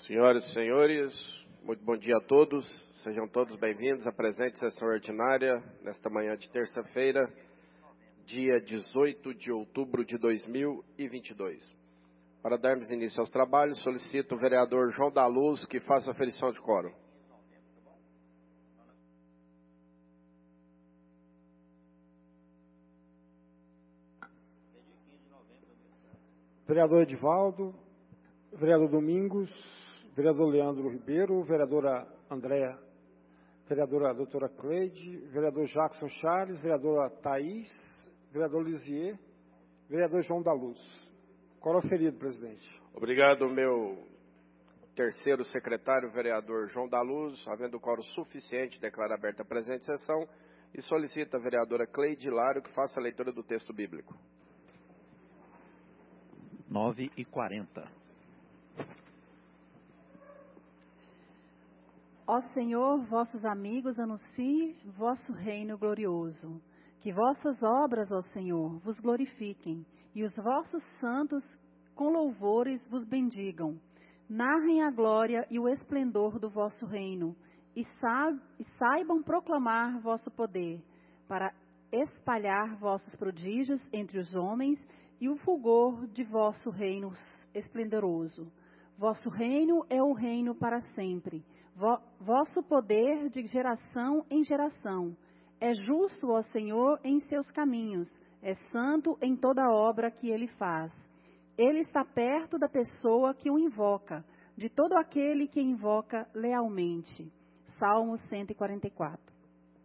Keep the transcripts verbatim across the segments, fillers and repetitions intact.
Senhoras e senhores, muito bom dia a todos. Sejam todos bem-vindos à presente sessão ordinária, nesta manhã de terça-feira, dia dezoito de outubro de dois mil e vinte e dois. Para darmos início aos trabalhos, solicito o vereador João da Luz que faça a aferição de quórum. Vereador Edivaldo, vereador Domingos, vereador Leandro Ribeiro, vereadora Andréa, vereadora doutora Cleide, vereador Jackson Charles, vereadora Thaís, vereador Lisier, vereador João da Luz. Quórum aferido, presidente. Obrigado, meu terceiro secretário, vereador João da Luz. Havendo quórum suficiente, declaro aberta a presente sessão e solicito a vereadora Cleide Hilário que faça a leitura do texto bíblico. nove e quarenta. Ó Senhor, vossos amigos, anuncie vosso reino glorioso. Que vossas obras, ó Senhor, vos glorifiquem, e os vossos santos com louvores vos bendigam. Narrem a glória e o esplendor do vosso reino, e, sa- e saibam proclamar vosso poder, para espalhar vossos prodígios entre os homens e o fulgor de vosso reino esplendoroso. Vosso reino é o reino para sempre. Vo- vosso poder de geração em geração. É justo, ó Senhor, em seus caminhos. É santo em toda obra que ele faz. Ele está perto da pessoa que o invoca, de todo aquele que invoca lealmente. Salmo cento e quarenta e quatro.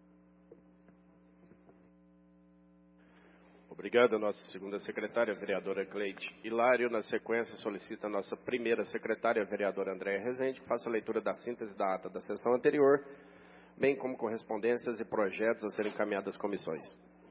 Obrigado a nossa segunda secretária, a vereadora Cleide Hilário. Na sequência, solicita a nossa primeira secretária, a vereadora Andréa Rezende, que faça a leitura da síntese da ata da sessão anterior, bem como correspondências e projetos a serem encaminhados às comissões.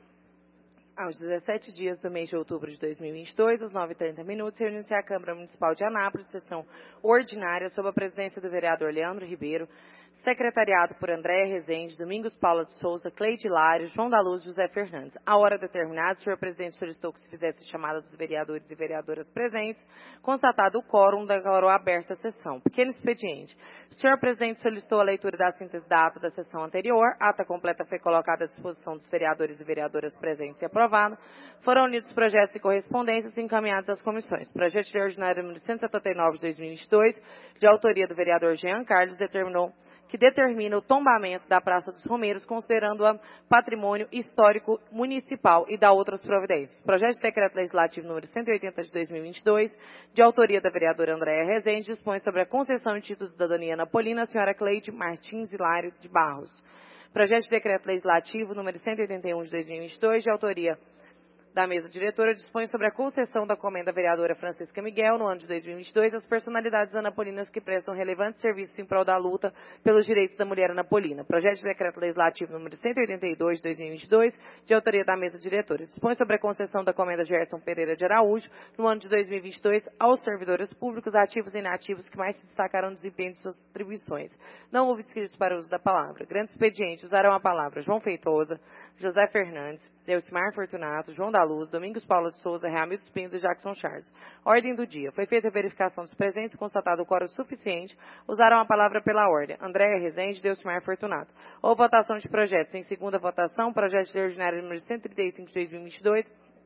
Aos dezessete dias do mês de outubro de dois mil e vinte e dois, às nove e trinta minutos, reuniu-se a Câmara Municipal de Anápolis, sessão ordinária, sob a presidência do vereador Leandro Ribeiro, secretariado por Andréa Rezende, Domingos Paula de Souza, Cleide Hilário, João da Luz, José Fernandes. A hora determinada, o senhor presidente solicitou que se fizesse a chamada dos vereadores e vereadoras presentes. Constatado o quórum, declarou aberta a sessão. Pequeno expediente. O senhor presidente solicitou a leitura da síntese da ata da sessão anterior. A ata completa foi colocada à disposição dos vereadores e vereadoras presentes e aprovada. Foram unidos projetos e correspondências e encaminhados às comissões. Projeto de lei ordinário número cento e setenta e nove de dois mil e vinte e dois, de autoria do vereador Jean Carlos, determinou que determina o tombamento da Praça dos Romeiros, considerando-a patrimônio histórico municipal, e dá outras providências. Projeto de decreto legislativo número cento e oitenta de dois mil e vinte e dois, de autoria da vereadora Andréa Rezende, dispõe sobre a concessão de títulos de cidadania napolina à senhora Cleide Martins Hilário de Barros. Projeto de decreto legislativo número cento e oitenta e um de dois mil e vinte e dois, de autoria da mesa diretora, dispõe sobre a concessão da comenda vereadora Francisca Miguel, no ano de dois mil e vinte e dois, às personalidades anapolinas que prestam relevantes serviços em prol da luta pelos direitos da mulher anapolina. Projeto de decreto legislativo número cento e oitenta e dois de dois mil e vinte e dois, de autoria da mesa diretora, dispõe sobre a concessão da comenda Gerson Pereira de Araújo, no ano de dois mil e vinte e dois, aos servidores públicos ativos e inativos que mais se destacaram no desempenho de suas atribuições. Não houve inscritos para o uso da palavra. Grande expediente, usaram a palavra João Feitosa, José Fernandes, Delcimar Fortunato, João da Luz, Domingos Paulo de Souza, Realmir Pinto e Jackson Charles. Ordem do dia. Foi feita a verificação dos presentes, constatado o quórum suficiente. Usaram a palavra pela ordem. Andréa Rezende, Delcimar Fortunato. Houve votação de projetos. Em segunda votação, projeto de lei ordinário número cento e trinta e cinco de dois mil e vinte e dois,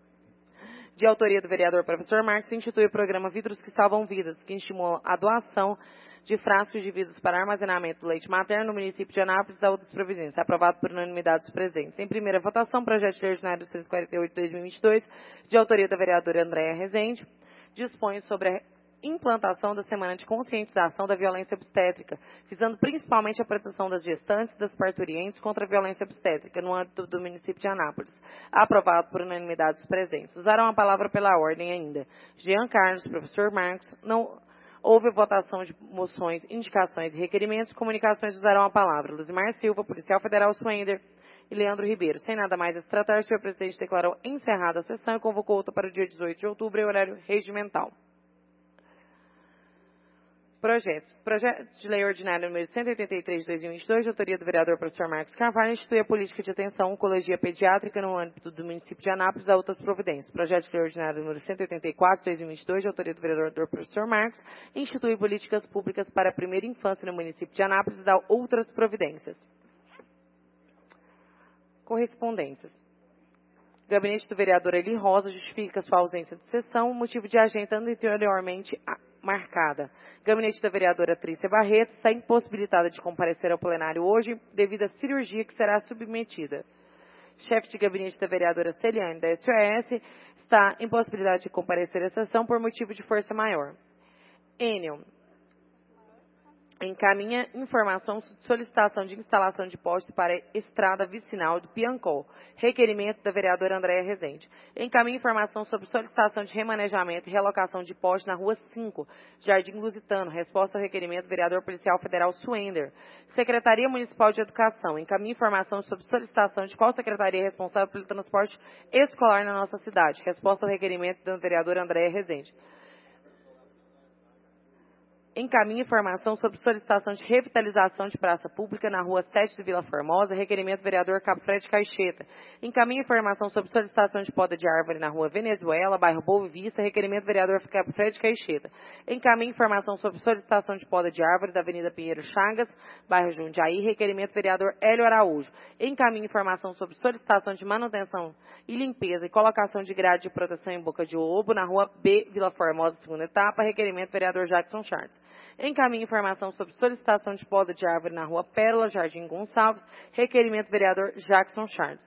de autoria do vereador professor Marcos, institui o programa Vidros que Salvam Vidas, que estimula a doação de frascos de vidros para armazenamento do leite materno no município de Anápolis e da outras providências, aprovado por unanimidade dos presentes. Em primeira votação, projeto de lei ordinário cento e quarenta e oito de dois mil e vinte e dois, de autoria da vereadora Andréa Rezende, dispõe sobre a implantação da Semana de Conscientização da Violência Obstétrica, visando principalmente a proteção das gestantes e das parturientes contra a violência obstétrica no âmbito do município de Anápolis, aprovado por unanimidade dos presentes. Usaram a palavra pela ordem ainda Jean Carlos, professor Marcos. Não houve votação de moções, indicações e requerimentos. Comunicações usaram a palavra Luzimar Silva, policial federal Swender, e Leandro Ribeiro. Sem nada mais a se tratar, o senhor presidente declarou encerrada a sessão e convocou outra para o dia dezoito de outubro, em horário regimental. Projetos. Projeto de Lei Ordinária número cento e oitenta e três de dois mil e vinte e dois, de autoria do vereador professor Marcos Carvalho, institui a política de atenção à oncologia pediátrica no âmbito do município de Anápolis a outras providências. Projeto de Lei Ordinária número cento e oitenta e quatro de dois mil e vinte e dois, de autoria do vereador professor Marcos, institui políticas públicas para a primeira infância no município de Anápolis e dá outras providências. Correspondências. Gabinete do vereador Eli Rosa justifica sua ausência de sessão, motivo de agenda anteriormente marcada. Gabinete da vereadora Trícia Barreto está impossibilitada de comparecer ao plenário hoje devido à cirurgia que será submetida. Chefe de gabinete da vereadora Celiane da S O S está impossibilitada de comparecer à sessão por motivo de força maior. Enel encaminha informação de solicitação de instalação de postes para a estrada vicinal do Piancó. Requerimento da vereadora Andréa Rezende. Encaminha informação sobre solicitação de remanejamento e relocação de postes na Rua cinco, Jardim Lusitano. Resposta ao requerimento do vereador policial federal Suender. Secretaria Municipal de Educação. Encaminha informação sobre solicitação de qual secretaria é responsável pelo transporte escolar na nossa cidade. Resposta ao requerimento da vereadora Andréa Rezende. Encaminha informação sobre solicitação de revitalização de praça pública na Rua sete de Vila Formosa, requerimento do vereador Cabo Fred Caixeta. Encaminha informação sobre solicitação de poda de árvore na Rua Venezuela, bairro Boa Vista, requerimento do vereador Cabo Fred Caixeta. Encaminha informação sobre solicitação de poda de árvore da Avenida Pinheiro Chagas, bairro Jundiaí, requerimento do vereador Hélio Araújo. Encaminha informação sobre solicitação de manutenção e limpeza e colocação de grade de proteção em Boca de Obo, na Rua B, Vila Formosa, segunda etapa, requerimento do vereador Jackson Charles. Encaminha informação sobre solicitação de poda de árvore na Rua Pérola, Jardim Gonçalves, requerimento do vereador Jackson Charles.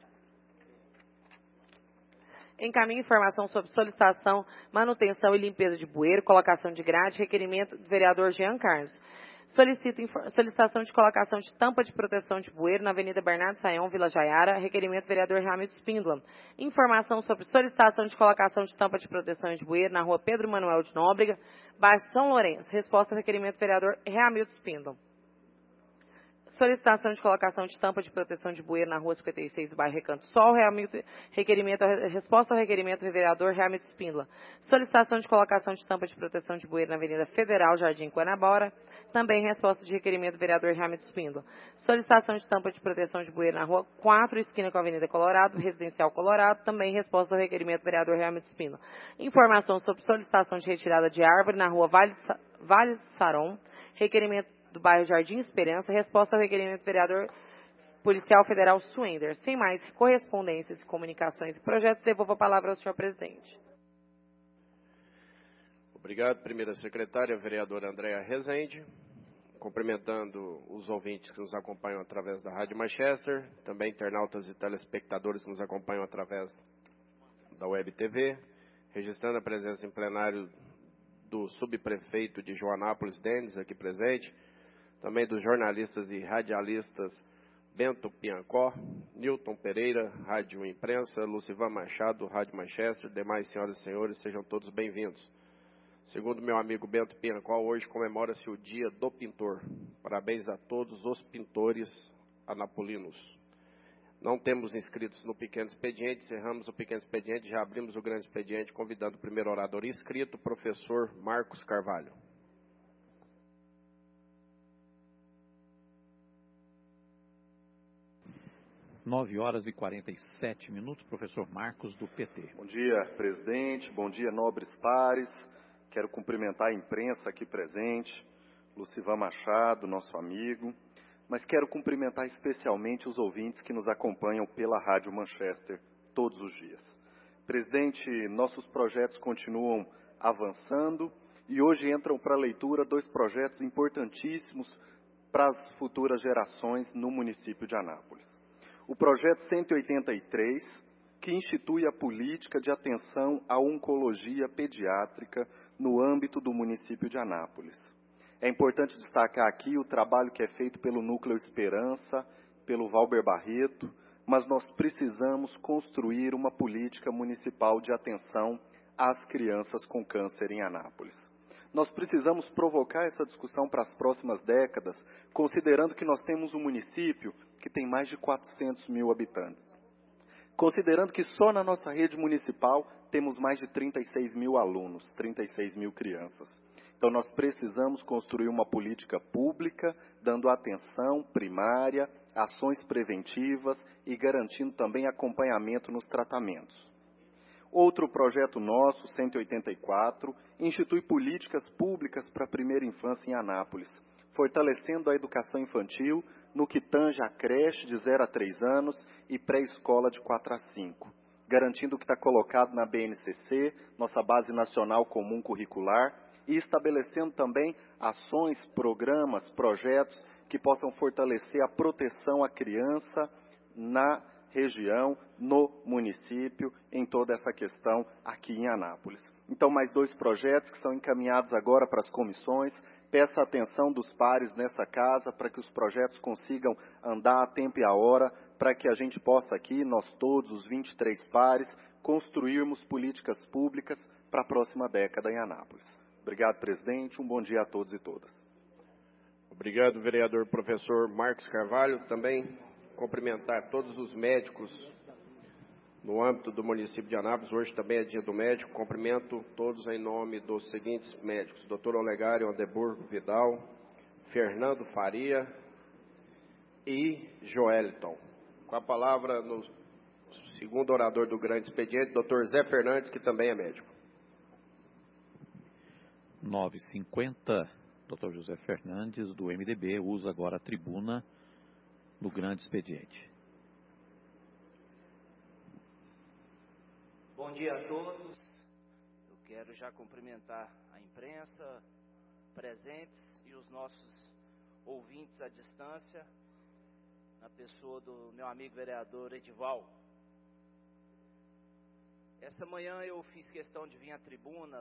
Encaminha informação sobre solicitação, manutenção e limpeza de bueiro, colocação de grade, requerimento do vereador Jean Carlos. Solicita solicitação de colocação de tampa de proteção de bueiro na Avenida Bernardo Sayão, Vila Jaiara, requerimento do vereador Ramiro Spindler. Informação sobre solicitação de colocação de tampa de proteção de bueiro na Rua Pedro Manuel de Nóbrega, bairro São Lourenço. Resposta ao requerimento do vereador Ramiro Spindler. Solicitação de colocação de tampa de proteção de bueiro na Rua cinquenta e seis do bairro Recanto Sol. Requerimento, resposta ao requerimento do vereador Ramiro Spindler. Solicitação de colocação de tampa de proteção de bueiro na Avenida Federal, Jardim Guanabara. Também resposta de requerimento do vereador Ramiro Spindler. Solicitação de tampa de proteção de bueiro na Rua quatro, esquina com a Avenida Colorado, Residencial Colorado. Também resposta ao requerimento do vereador Ramiro Spindler. Informação sobre solicitação de retirada de árvore na Rua Vale, vale Saron. Requerimento do bairro Jardim Esperança, resposta ao requerimento do vereador policial federal Suender. Sem mais correspondências, comunicações e projetos, devolvo a palavra ao senhor presidente. Obrigado, primeira secretária, vereadora Andréa Rezende. Cumprimentando os ouvintes que nos acompanham através da Rádio Manchester, também internautas e telespectadores que nos acompanham através da Web T V, registrando a presença em plenário do subprefeito de Joanápolis, Denis, aqui presente, também dos jornalistas e radialistas Bento Piancó, Newton Pereira, Rádio Imprensa, Lucivan Machado, Rádio Manchester, demais senhoras e senhores, sejam todos bem-vindos. Segundo meu amigo Bento Piancó, hoje comemora-se o Dia do Pintor. Parabéns a todos os pintores anapolinos. Não temos inscritos no pequeno expediente, encerramos o pequeno expediente, já abrimos o grande expediente, convidando o primeiro orador inscrito, professor Marcos Carvalho. nove horas e quarenta e sete minutos, professor Marcos, do P T. Bom dia, presidente. Bom dia, nobres pares. Quero cumprimentar a imprensa aqui presente, Lucivan Machado, nosso amigo, mas quero cumprimentar especialmente os ouvintes que nos acompanham pela Rádio Manchester todos os dias. Presidente, nossos projetos continuam avançando e hoje entram para leitura dois projetos importantíssimos para as futuras gerações no município de Anápolis. O projeto cento e oitenta e três, que institui a política de atenção à oncologia pediátrica no âmbito do município de Anápolis. É importante destacar aqui o trabalho que é feito pelo Núcleo Esperança, pelo Valber Barreto, mas nós precisamos construir uma política municipal de atenção às crianças com câncer em Anápolis. Nós precisamos provocar essa discussão para as próximas décadas, considerando que nós temos um município que tem mais de quatrocentos mil habitantes. Considerando que só na nossa rede municipal temos mais de trinta e seis mil alunos, trinta e seis mil crianças. Então, Então, nós precisamos construir uma política pública, dando atenção primária, ações preventivas e garantindo também acompanhamento nos tratamentos. Outro projeto nosso, cento e oitenta e quatro, institui políticas públicas para a primeira infância em Anápolis, fortalecendo a educação infantil no que tange a creche de zero a três anos e pré-escola de quatro a cinco, garantindo o que está colocado na B N C C, nossa Base Nacional Comum Curricular, e estabelecendo também ações, programas, projetos que possam fortalecer a proteção à criança na região, no município, em toda essa questão aqui em Anápolis. Então, mais dois projetos que são encaminhados agora para as comissões. Peço a atenção dos pares nessa casa para que os projetos consigam andar a tempo e a hora, para que a gente possa aqui, nós todos, os vinte e três pares, construirmos políticas públicas para a próxima década em Anápolis. Obrigado, presidente. Um bom dia a todos e todas. Obrigado, vereador professor Marcos Carvalho. Também cumprimentar todos os médicos no âmbito do município de Anápolis. Hoje também é dia do médico. Cumprimento todos em nome dos seguintes médicos: doutor Olegário Andeburgo Vidal, Fernando Faria e Joeliton. Com a palavra, no segundo orador do grande expediente, doutor Zé Fernandes, que também é médico. nove e cinquenta, doutor José Fernandes, do M D B, usa agora a tribuna do grande expediente. Bom dia a todos. Eu quero já cumprimentar a imprensa, presentes e os nossos ouvintes à distância, na pessoa do meu amigo vereador Edival. Esta manhã eu fiz questão de vir à tribuna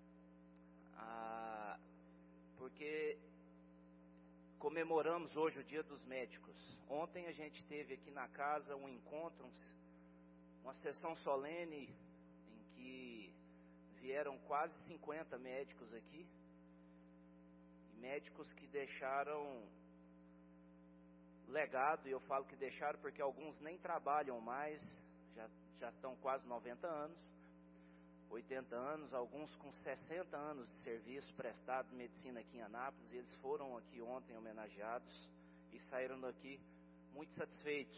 ah, porque comemoramos hoje o Dia dos Médicos. Ontem a gente teve aqui na casa um encontro, uma sessão solene em que vieram quase cinquenta médicos aqui, médicos que deixaram legado, e eu falo que deixaram porque alguns nem trabalham mais, já, já estão quase noventa anos, oitenta anos, alguns com sessenta anos de serviço prestado de medicina aqui em Anápolis, e eles foram aqui ontem homenageados e saíram daqui muito satisfeitos.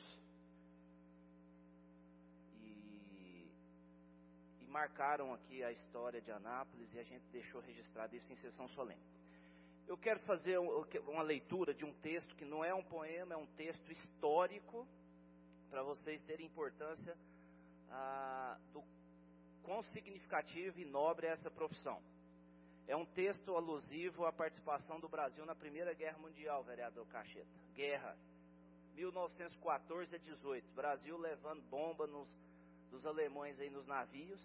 E, e marcaram aqui a história de Anápolis, e a gente deixou registrado isso em sessão solene. Eu quero fazer uma leitura de um texto que não é um poema, é um texto histórico, para vocês terem importância ah, do quão significativo e nobre é essa profissão. É um texto alusivo à participação do Brasil na Primeira Guerra Mundial, vereador Cacheta. Guerra, mil novecentos e quatorze a dezoito. Brasil levando bomba nos, dos alemães aí nos navios.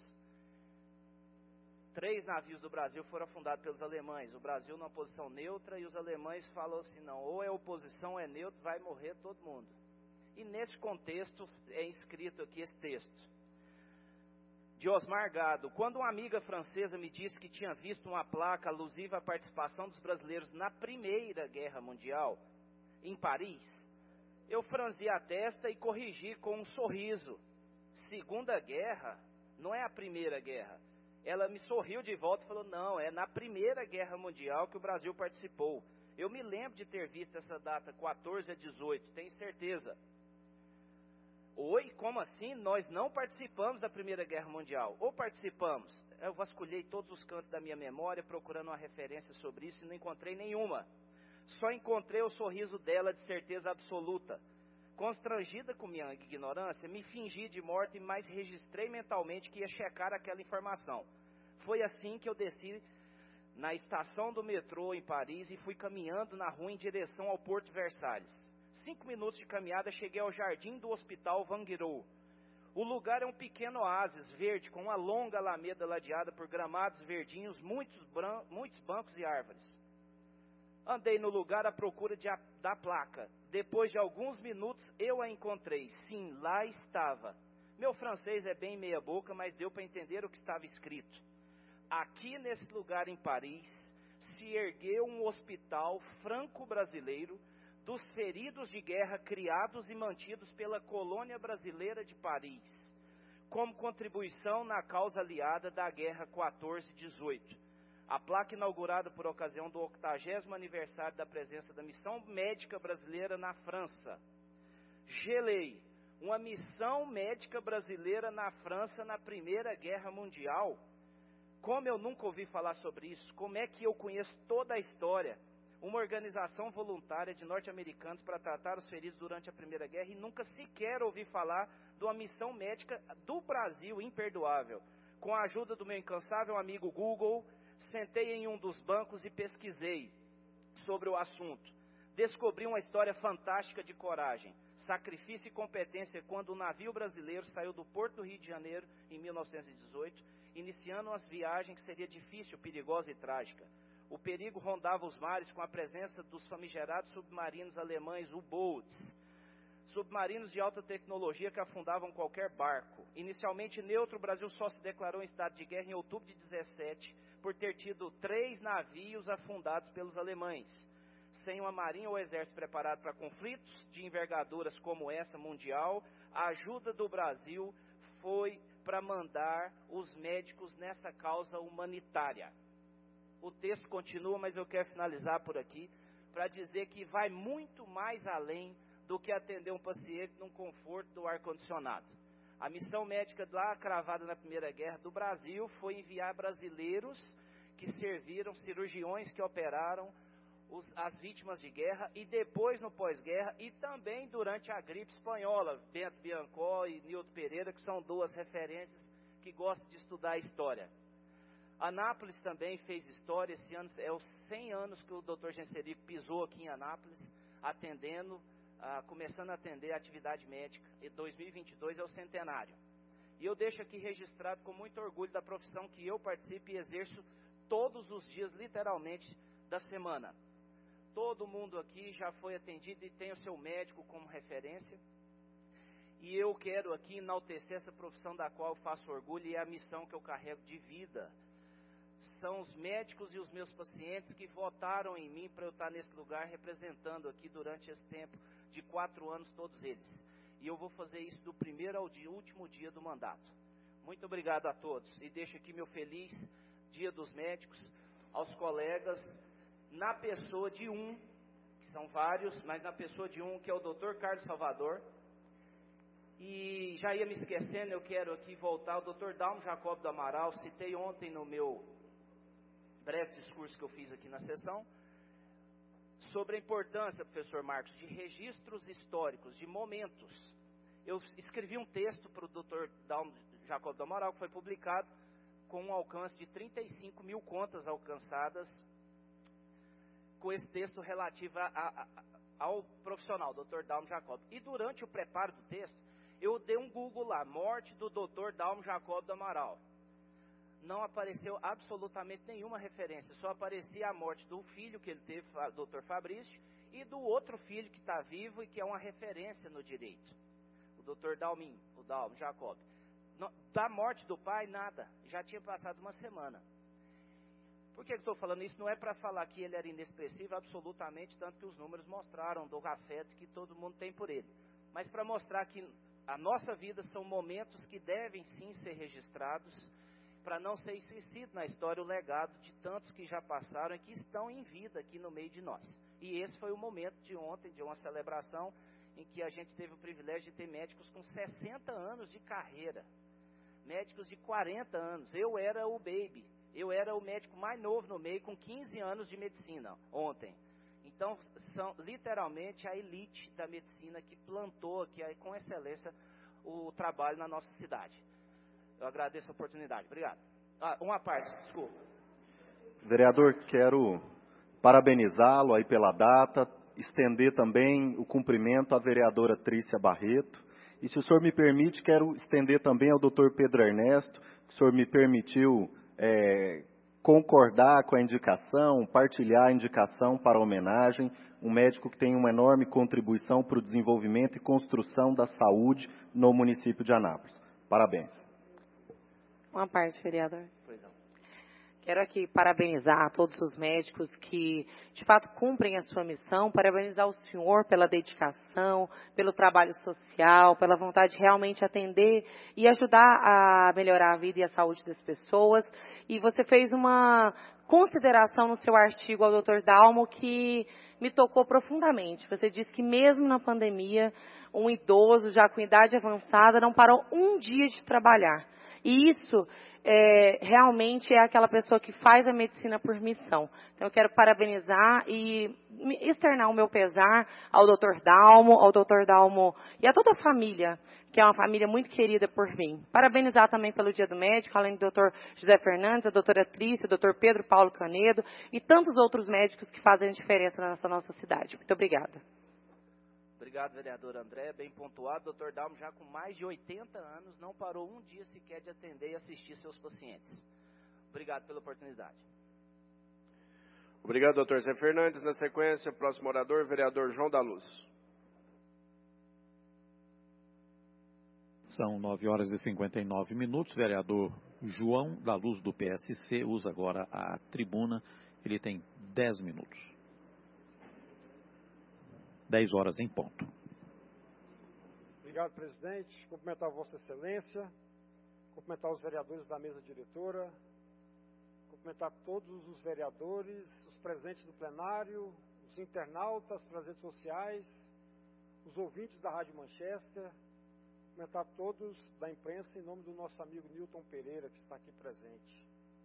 Três navios do Brasil foram afundados pelos alemães. O Brasil numa posição neutra, e os alemães falam assim, não, ou é oposição ou é neutro, vai morrer todo mundo. E nesse contexto é escrito aqui esse texto. De Osmar Gado: quando uma amiga francesa me disse que tinha visto uma placa alusiva à participação dos brasileiros na Primeira Guerra Mundial, em Paris, eu franzi a testa e corrigi com um sorriso. Segunda Guerra não é a Primeira Guerra. Ela me sorriu de volta e falou, não, é na Primeira Guerra Mundial que o Brasil participou. Eu me lembro de ter visto essa data, quatorze a dezoito, tenho certeza. Oi, como assim? Nós não participamos da Primeira Guerra Mundial. Ou participamos? Eu vasculhei todos os cantos da minha memória procurando uma referência sobre isso e não encontrei nenhuma. Só encontrei o sorriso dela de certeza absoluta. Constrangida com minha ignorância, me fingi de morta, mas registrei mentalmente que ia checar aquela informação. Foi assim que eu desci na estação do metrô em Paris e fui caminhando na rua em direção ao Porto Versalhes. Cinco minutos de caminhada, cheguei ao jardim do Hospital Vanguerou. O lugar é um pequeno oásis verde, com uma longa alameda ladeada por gramados verdinhos, muitos, bran- muitos bancos e árvores. Andei no lugar à procura de a, da placa. Depois de alguns minutos, eu a encontrei. Sim, lá estava. Meu francês é bem meia boca, mas deu para entender o que estava escrito. Aqui nesse lugar em Paris, se ergueu um hospital franco-brasileiro dos feridos de guerra criados e mantidos pela colônia brasileira de Paris, como contribuição na causa aliada da Guerra quatorze a dezoito. A placa inaugurada por ocasião do octagésimo aniversário da presença da Missão Médica Brasileira na França. Gelei, uma missão médica brasileira na França na Primeira Guerra Mundial. Como eu nunca ouvi falar sobre isso? Como é que eu conheço toda a história? Uma organização voluntária de norte-americanos para tratar os feridos durante a Primeira Guerra e nunca sequer ouvi falar de uma missão médica do Brasil imperdoável. Com a ajuda do meu incansável amigo Google, sentei em um dos bancos e pesquisei sobre o assunto. Descobri uma história fantástica de coragem, sacrifício e competência quando o navio brasileiro saiu do Porto do Rio de Janeiro em mil novecentos e dezoito, iniciando uma viagem que seria difícil, perigosa e trágica. O perigo rondava os mares com a presença dos famigerados submarinos alemães U-Boats, submarinos de alta tecnologia que afundavam qualquer barco. Inicialmente neutro, o Brasil só se declarou em estado de guerra em outubro de dezessete, por ter tido três navios afundados pelos alemães. Sem uma marinha ou exército preparado para conflitos de envergaduras como essa mundial, a ajuda do Brasil foi para mandar os médicos nessa causa humanitária. O texto continua, mas eu quero finalizar por aqui, para dizer que vai muito mais além do que atender um paciente num conforto do ar-condicionado. A missão médica lá cravada na Primeira Guerra do Brasil foi enviar brasileiros que serviram, cirurgiões que operaram os, as vítimas de guerra e depois no pós-guerra e também durante a gripe espanhola, Bento Biancó e Nilton Pereira, que são duas referências que gostam de estudar a história. Anápolis também fez história, esse ano é os cem anos que o doutor Genserico pisou aqui em Anápolis, atendendo, ah, começando a atender a atividade médica, e dois mil e vinte e dois é o centenário. E eu deixo aqui registrado com muito orgulho da profissão que eu participo e exerço todos os dias, literalmente, da semana. Todo mundo aqui já foi atendido e tem o seu médico como referência. E eu quero aqui enaltecer essa profissão da qual eu faço orgulho e é a missão que eu carrego de vida. São os médicos e os meus pacientes que votaram em mim para eu estar nesse lugar representando aqui durante esse tempo de quatro anos todos eles. E eu vou fazer isso do primeiro ao dia, último dia do mandato. Muito obrigado a todos. E deixo aqui meu feliz Dia dos Médicos aos colegas, na pessoa de um, que são vários, mas na pessoa de um, que é o doutor Carlos Salvador. E já ia me esquecendo, eu quero aqui voltar ao doutor Dalmo Jacob do Amaral, citei ontem no meu breve discurso que eu fiz aqui na sessão, sobre a importância, professor Marcos, de registros históricos, de momentos. Eu escrevi um texto para o doutor Dalmo Jacob do Amaral, que foi publicado com um alcance de trinta e cinco mil contas alcançadas, com esse texto relativo a, a, a, ao profissional, doutor Dalmo Jacob. E durante o preparo do texto, eu dei um Google lá, morte do doutor Dalmo Jacob do Amaral. Não apareceu absolutamente nenhuma referência, só aparecia a morte do filho que ele teve, o doutor Fabrício, e do outro filho que está vivo e que é uma referência no direito, o doutor Dalmin, o Dalmo Jacob. Não, da morte do pai, nada, já tinha passado uma semana. Por que eu estou falando isso? Não é para falar que ele era inexpressivo, absolutamente, tanto que os números mostraram do afeto que todo mundo tem por ele. Mas para mostrar que a nossa vida são momentos que devem sim ser registrados, para não ser esquecido na história o legado de tantos que já passaram e que estão em vida aqui no meio de nós. E esse foi o momento de ontem, de uma celebração, em que a gente teve o privilégio de ter médicos com sessenta anos de carreira, médicos de quarenta anos. Eu era o baby, eu era o médico mais novo no meio, com quinze anos de medicina, ontem. Então, são literalmente a elite da medicina que plantou aqui com excelência o trabalho na nossa cidade. Eu agradeço a oportunidade. Obrigado. Ah, uma parte, desculpa. Vereador, quero parabenizá-lo aí pela data, estender também o cumprimento à vereadora Trícia Barreto. E se o senhor me permite, quero estender também ao doutor Pedro Ernesto, que o senhor me permitiu é, concordar com a indicação, partilhar a indicação para a homenagem, um médico que tem uma enorme contribuição para o desenvolvimento e construção da saúde no município de Anápolis. Parabéns. Uma parte, vereador. Pois não. Quero aqui parabenizar todos os médicos que, de fato, cumprem a sua missão, parabenizar o senhor pela dedicação, pelo trabalho social, pela vontade de realmente atender e ajudar a melhorar a vida e a saúde das pessoas. E você fez uma consideração no seu artigo ao doutor Dalmo que me tocou profundamente. Você disse que mesmo na pandemia, um idoso já com idade avançada não parou um dia de trabalhar. E isso é, realmente é aquela pessoa que faz a medicina por missão. Então, eu quero parabenizar e externar o meu pesar ao doutor Dalmo, ao doutor Dalmo e a toda a família, que é uma família muito querida por mim. Parabenizar também pelo Dia do Médico, além do doutor José Fernandes, a doutora Trícia, o doutor Pedro Paulo Canedo e tantos outros médicos que fazem diferença nessa nossa cidade. Muito obrigada. Obrigado, vereador André, bem pontuado. doutor Dalmo, já com mais de oitenta anos, não parou um dia sequer de atender e assistir seus pacientes. Obrigado pela oportunidade. Obrigado, doutor Zé Fernandes. Na sequência, o próximo orador, vereador João da Luz. São nove horas e cinquenta e nove minutos. Vereador João da Luz, do P S C, usa agora a tribuna. Ele tem dez minutos. dez horas em ponto. Obrigado, presidente. Cumprimentar Vossa Excelência, cumprimentar os vereadores da mesa diretora, cumprimentar todos os vereadores, os presentes do plenário, os internautas, as redes sociais, os ouvintes da Rádio Manchester, cumprimentar todos da imprensa em nome do nosso amigo Nilton Pereira, que está aqui presente.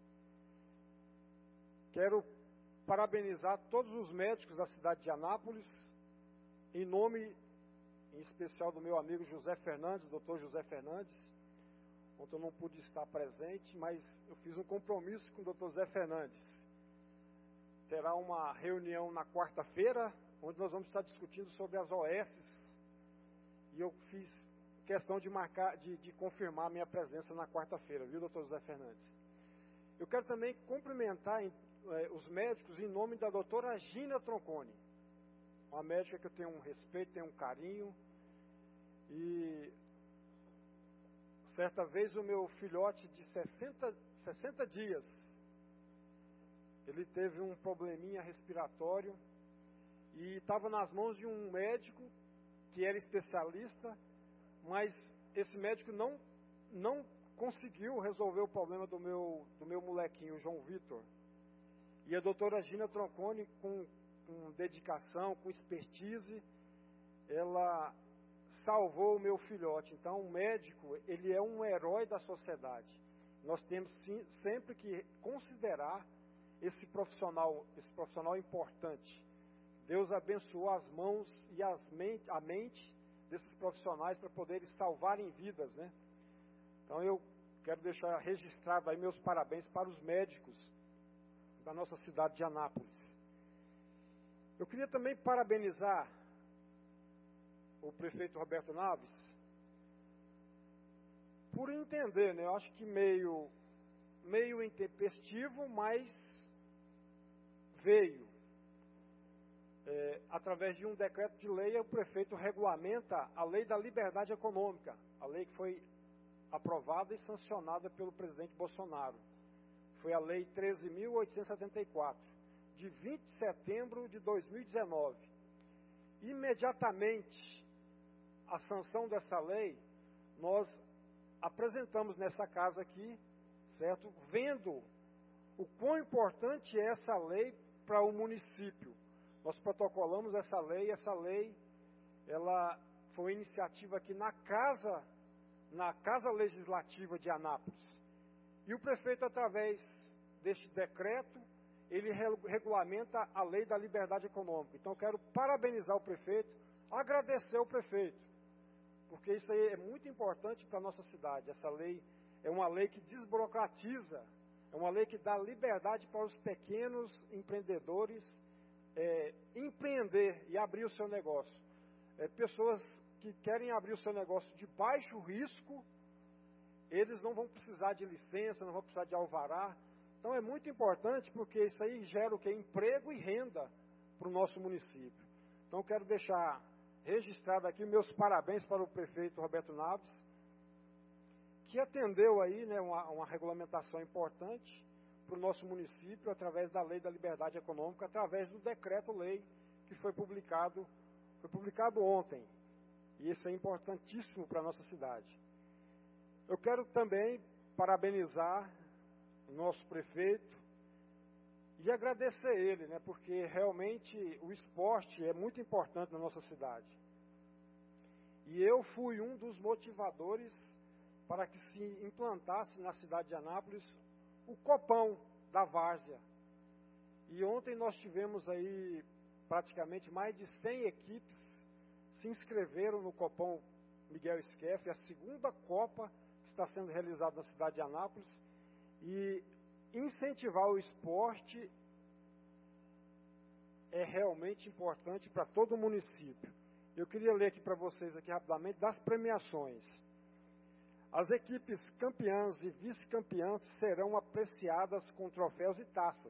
Quero parabenizar todos os médicos da cidade de Anápolis, em nome, em especial, do meu amigo José Fernandes, doutor José Fernandes. Ontem eu não pude estar presente, mas eu fiz um compromisso com o doutor José Fernandes. Terá uma reunião na quarta-feira, onde nós vamos estar discutindo sobre as O S. E eu fiz questão de marcar, de, de confirmar a minha presença na quarta-feira, viu, doutor José Fernandes? Eu quero também cumprimentar eh, os médicos em nome da doutora Gina Tronconi. Uma médica que eu tenho um respeito, tenho um carinho. E certa vez o meu filhote de sessenta, sessenta dias, ele teve um probleminha respiratório e estava nas mãos de um médico que era especialista, mas esse médico não, não conseguiu resolver o problema do meu, do meu molequinho, João Vitor. E a doutora Gina Tronconi, com com dedicação, com expertise, ela salvou o meu filhote. Então, o médico, ele é um herói da sociedade. Nós temos sim, sempre que considerar esse profissional, esse profissional importante. Deus abençoou as mãos e as mente, a mente desses profissionais para poderem salvarem vidas, né? Então, eu quero deixar registrado aí meus parabéns para os médicos da nossa cidade de Anápolis. Eu queria também parabenizar o prefeito Roberto Naves por entender, né? Eu acho que meio, meio intempestivo, mas veio. É, através de um decreto de lei, o prefeito regulamenta a lei da liberdade econômica, a lei que foi aprovada e sancionada pelo presidente Bolsonaro. Foi a lei treze mil oitocentos e setenta e quatro. De vinte de setembro de dois mil e dezenove. Imediatamente, a sanção dessa lei, nós apresentamos nessa casa aqui, certo? Vendo o quão importante é essa lei para o município. Nós protocolamos essa lei, essa lei, ela foi iniciativa aqui na casa, na Casa Legislativa de Anápolis. E o prefeito, através deste decreto, ele regulamenta a lei da liberdade econômica. Então, eu quero parabenizar o prefeito, agradecer ao prefeito, porque isso aí é muito importante para a nossa cidade. Essa lei é uma lei que desburocratiza, é uma lei que dá liberdade para os pequenos empreendedores é, empreender e abrir o seu negócio. É, pessoas que querem abrir o seu negócio de baixo risco, eles não vão precisar de licença, não vão precisar de alvará. Então é muito importante porque isso aí gera o que? Emprego e renda para o nosso município. Então eu quero deixar registrado aqui meus parabéns para o prefeito Roberto Naves, que atendeu aí, né, uma, uma regulamentação importante para o nosso município através da lei da liberdade econômica, através do decreto-lei que foi publicado, foi publicado ontem. E isso é importantíssimo para a nossa cidade. Eu quero também parabenizar o nosso prefeito e agradecer ele, né, porque realmente o esporte é muito importante na nossa cidade. E eu fui um dos motivadores para que se implantasse na cidade de Anápolis o Copão da Várzea. E ontem nós tivemos aí praticamente mais de cem equipes se inscreveram no Copão Miguel Schieffi, a segunda Copa que está sendo realizada na cidade de Anápolis. E incentivar o esporte é realmente importante para todo o município. Eu queria ler aqui para vocês aqui rapidamente das premiações. As equipes campeãs e vice-campeãs serão apreciadas com troféus e taças.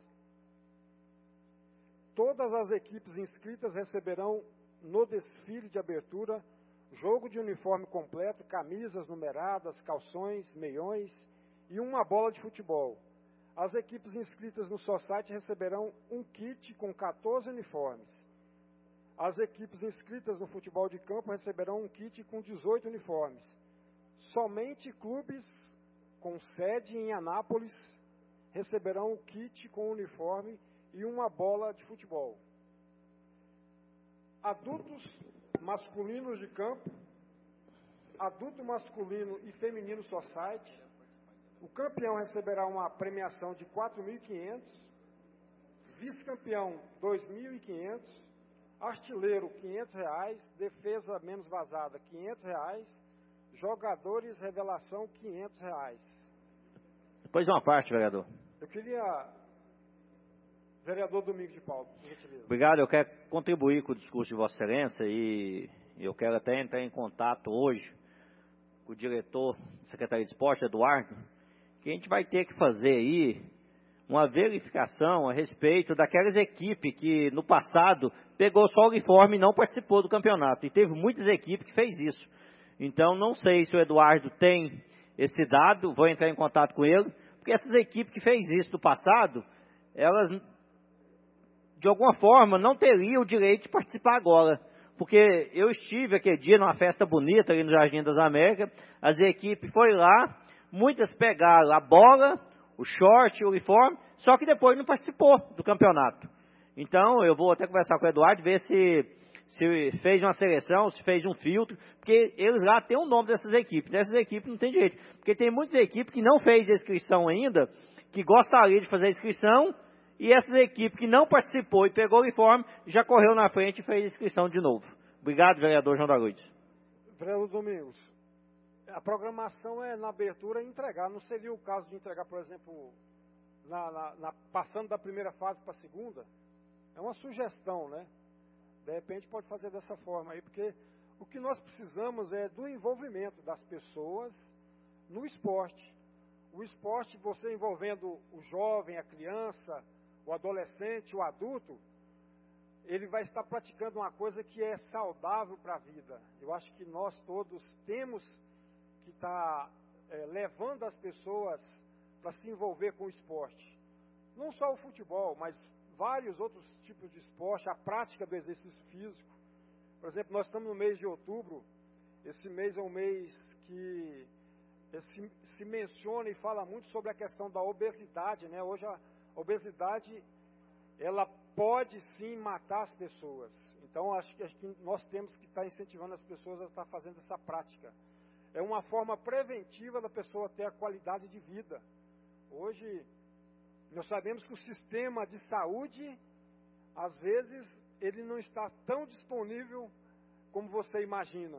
Todas as equipes inscritas receberão no desfile de abertura jogo de uniforme completo, camisas numeradas, calções, meiões e uma bola de futebol. As equipes inscritas no Society receberão um kit com quatorze uniformes. As equipes inscritas no futebol de campo receberão um kit com dezoito uniformes. Somente clubes com sede em Anápolis receberão o kit com uniforme e uma bola de futebol. Adultos masculinos de campo, adulto masculino e feminino Society. O campeão receberá uma premiação de quatro mil e quinhentos, vice-campeão dois mil e quinhentos, artilheiro quinhentos reais, defesa menos vazada quinhentos reais, jogadores revelação quinhentos reais. Depois uma parte, vereador. Eu queria, vereador Domingos de Paulo, por gentileza. Obrigado, eu quero contribuir com o discurso de Vossa Excelência e eu quero até entrar em contato hoje com o diretor da Secretaria de Esporte, Eduardo, que a gente vai ter que fazer aí uma verificação a respeito daquelas equipes que no passado pegou só o uniforme e não participou do campeonato. E teve muitas equipes que fez isso. Então, não sei se o Eduardo tem esse dado, vou entrar em contato com ele, porque essas equipes que fez isso no passado, elas, de alguma forma, não teriam o direito de participar agora. Porque eu estive aquele dia numa festa bonita ali no Jardim das Américas, as equipes foram lá, muitas pegaram a bola, o short, o uniforme, só que depois não participou do campeonato. Então, eu vou até conversar com o Eduardo, ver se, se fez uma seleção, se fez um filtro, porque eles lá têm o nome dessas equipes. Dessas equipes não tem jeito, porque tem muitas equipes que não fez a inscrição ainda, que gostariam de fazer a inscrição, e essas equipes que não participou e pegou o uniforme, já correu na frente e fez a inscrição de novo. Obrigado, vereador João da Luz. Vereador Domingos, a programação é na abertura entregar, não seria o caso de entregar, por exemplo, na, na, na, passando da primeira fase para a segunda? É uma sugestão, né? De repente pode fazer dessa forma aí, porque o que nós precisamos é do envolvimento das pessoas no esporte. O esporte, você envolvendo o jovem, a criança, o adolescente, o adulto, ele vai estar praticando uma coisa que é saudável para a vida. Eu acho que nós todos temos que estar é, levando as pessoas para se envolver com o esporte. Não só o futebol, mas vários outros tipos de esporte, a prática do exercício físico. Por exemplo, nós estamos no mês de outubro, esse mês é um mês que se, se menciona e fala muito sobre a questão da obesidade, né? Hoje a obesidade, ela pode sim matar as pessoas. Então, acho que, acho que nós temos que estar incentivando as pessoas a estar fazendo essa prática. É uma forma preventiva da pessoa ter a qualidade de vida. Hoje, nós sabemos que o sistema de saúde, às vezes, ele não está tão disponível como você imagina.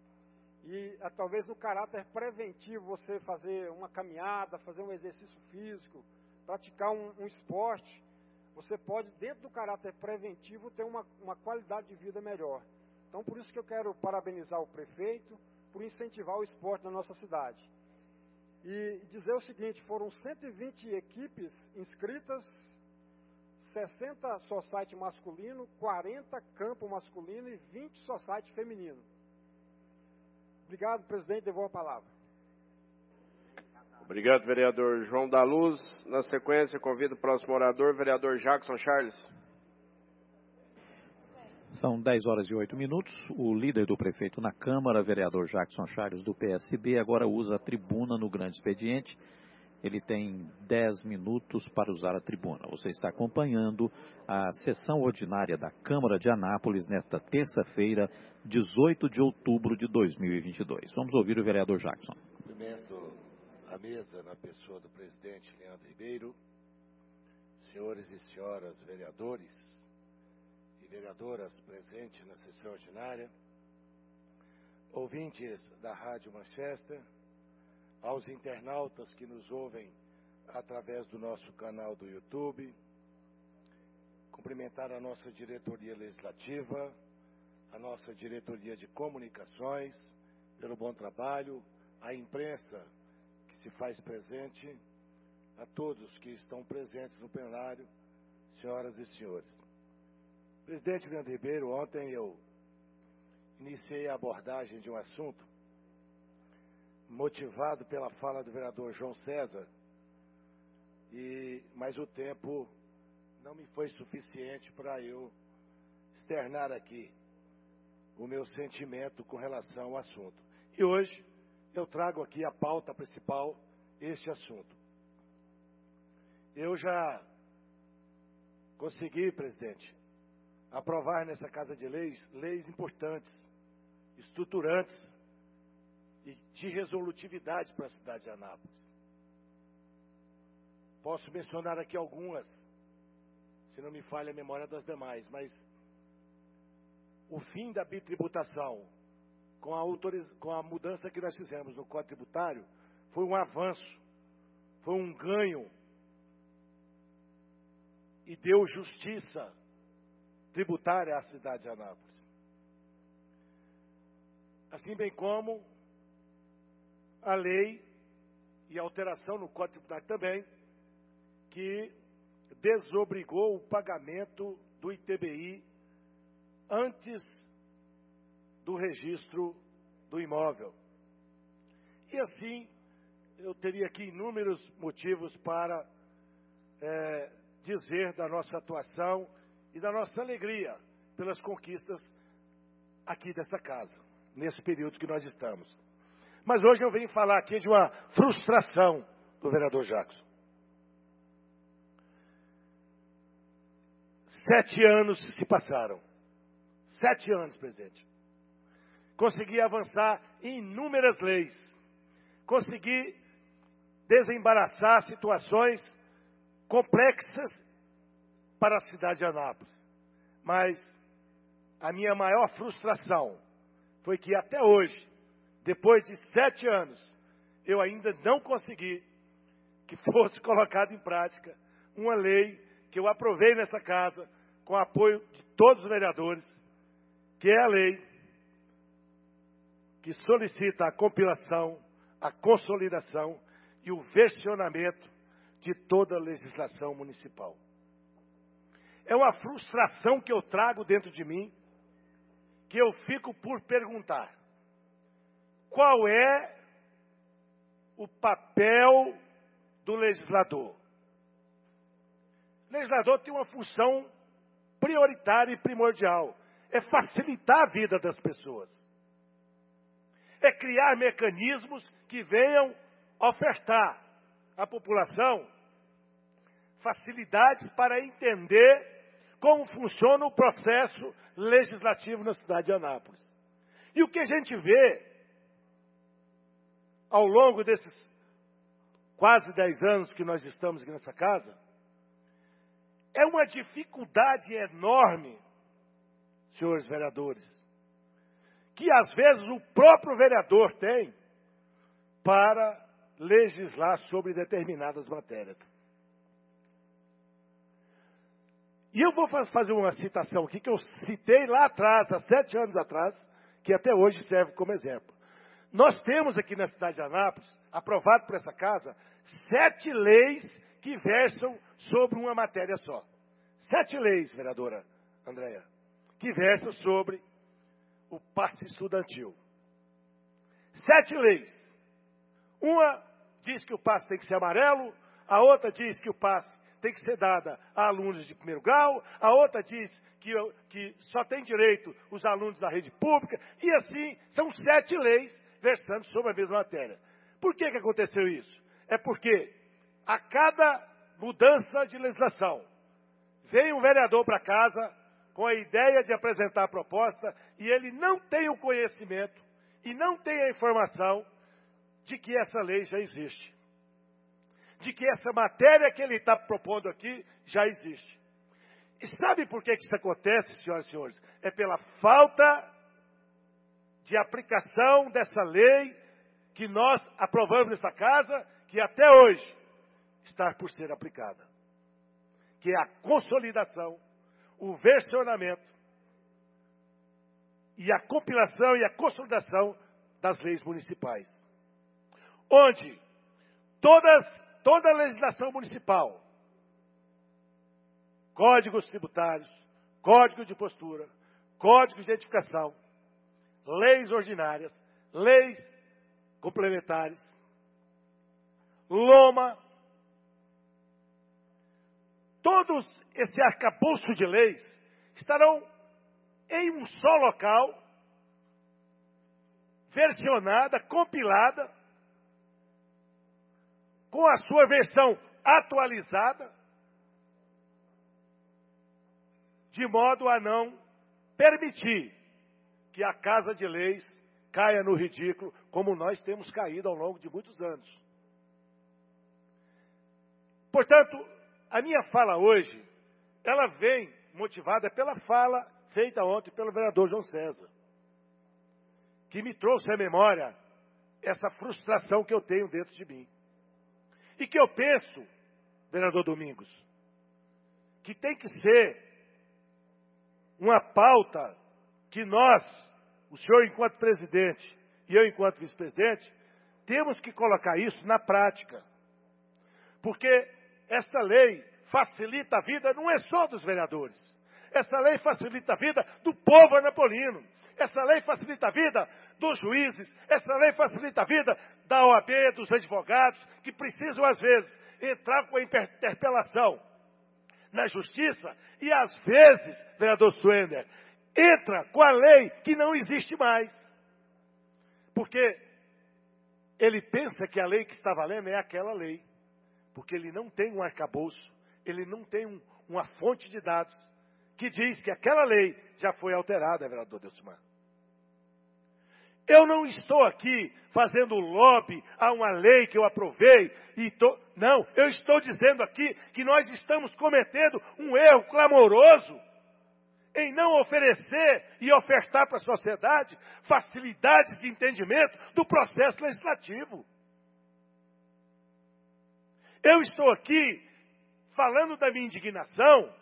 E talvez no caráter preventivo, você fazer uma caminhada, fazer um exercício físico, praticar um, um esporte, você pode, dentro do caráter preventivo, ter uma, uma qualidade de vida melhor. Então, por isso que eu quero parabenizar o prefeito por incentivar o esporte na nossa cidade. E dizer o seguinte, foram cento e vinte equipes inscritas, sessenta society masculino, quarenta campo masculino e vinte society feminino. Obrigado, presidente, devolvo a palavra. Obrigado, vereador João da Luz. Na sequência, convido o próximo orador, vereador Jackson Charles. São dez horas e oito minutos. O líder do prefeito na Câmara, vereador Jackson Charles, do P S B, agora usa a tribuna no grande expediente ele tem dez minutos para usar a tribuna. Você está acompanhando a sessão ordinária da Câmara de Anápolis nesta terça-feira, dezoito de outubro de dois mil e vinte e dois. Vamos ouvir o vereador Jackson. Cumprimento a mesa na pessoa do presidente Leandro Ribeiro, senhores e senhoras vereadores e vereadoras presentes na sessão ordinária, ouvintes da Rádio Manchester, aos internautas que nos ouvem através do nosso canal do YouTube, cumprimentar a nossa diretoria legislativa, a nossa diretoria de comunicações, pelo bom trabalho, a imprensa que se faz presente, a todos que estão presentes no plenário, senhoras e senhores. Presidente Leandro Ribeiro, ontem eu iniciei a abordagem de um assunto motivado pela fala do vereador João César, e, mas o tempo não me foi suficiente para eu externar aqui o meu sentimento com relação ao assunto. E hoje eu trago aqui a pauta principal, este assunto. Eu já consegui, presidente, aprovar nessa Casa de Leis, leis importantes, estruturantes, e de resolutividade para a cidade de Anápolis. Posso mencionar aqui algumas, se não me falha a memória das demais, mas o fim da bitributação, com a, autoriz... com a mudança que nós fizemos no Código Tributário, foi um avanço, foi um ganho, e deu justiça tributária à cidade de Anápolis. Assim bem como a lei e a alteração no Código Tributário também, que desobrigou o pagamento do I T B I antes do registro do imóvel. E assim, eu teria aqui inúmeros motivos para é, dizer da nossa atuação e da nossa alegria pelas conquistas aqui dessa casa, nesse período que nós estamos. Mas hoje eu venho falar aqui de uma frustração do vereador Jackson. Sete anos se passaram. Sete anos, presidente. Consegui avançar em inúmeras leis. Consegui desembaraçar situações complexas para a cidade de Anápolis. Mas a minha maior frustração foi que até hoje, depois de sete anos, eu ainda não consegui que fosse colocada em prática uma lei que eu aprovei nessa casa, com o apoio de todos os vereadores, que é a lei que solicita a compilação, a consolidação e o versionamento de toda a legislação municipal. É uma frustração que eu trago dentro de mim, que eu fico por perguntar. Qual é o papel do legislador? O legislador tem uma função prioritária e primordial. É facilitar a vida das pessoas. É criar mecanismos que venham ofertar à população facilidades para entender como funciona o processo legislativo na cidade de Anápolis. E o que a gente vê ao longo desses quase dez anos que nós estamos aqui nessa casa, é uma dificuldade enorme, senhores vereadores, que às vezes o próprio vereador tem para legislar sobre determinadas matérias. E eu vou fazer uma citação aqui que eu citei lá atrás, há sete anos atrás, que até hoje serve como exemplo. Nós temos aqui na cidade de Anápolis, aprovado por essa casa, sete leis que versam sobre uma matéria só. Sete leis, vereadora Andréia, que versam sobre o passe estudantil. Sete leis. Uma diz que o passe tem que ser amarelo, a outra diz que o passe tem que ser dada a alunos de primeiro grau, a outra diz que, que só tem direito os alunos da rede pública, e assim, são sete leis versando sobre a mesma matéria. Por que que aconteceu isso? É porque a cada mudança de legislação, vem um vereador para casa com a ideia de apresentar a proposta e ele não tem o conhecimento e não tem a informação de que essa lei já existe, de que essa matéria que ele está propondo aqui já existe. E sabe por que isso acontece, senhoras e senhores? É pela falta de aplicação dessa lei que nós aprovamos nessa casa, que até hoje está por ser aplicada, que é a consolidação, o versionamento e a compilação e a consolidação das leis municipais, onde todas, toda a legislação municipal, códigos tributários, código de postura, código de edificação, leis ordinárias, leis complementares, loma, todos esse arcabouço de leis estarão em um só local, versionada, compilada, com a sua versão atualizada, de modo a não permitir que a Casa de Leis caia no ridículo, como nós temos caído ao longo de muitos anos. Portanto, a minha fala hoje, ela vem motivada pela fala feita ontem pelo vereador João César, que me trouxe à memória essa frustração que eu tenho dentro de mim. E que eu penso, vereador Domingos, que tem que ser uma pauta que nós, o senhor enquanto presidente e eu enquanto vice-presidente, temos que colocar isso na prática. Porque esta lei facilita a vida não é só dos vereadores. Essa lei facilita a vida do povo anapolino. Essa lei facilita a vida dos juízes. Essa lei facilita a vida da O A B, dos advogados, que precisam, às vezes, entrar com a interpelação na justiça e, às vezes, vereador Suender, entra com a lei que não existe mais. Porque ele pensa que a lei que está valendo é aquela lei. Porque ele não tem um arcabouço, ele não tem um, uma fonte de dados que diz que aquela lei já foi alterada, vereador Delcimar. Eu não estou aqui fazendo lobby a uma lei que eu aprovei e tô, não, eu estou dizendo aqui que nós estamos cometendo um erro clamoroso em não oferecer e ofertar para a sociedade facilidades de entendimento do processo legislativo. Eu estou aqui falando da minha indignação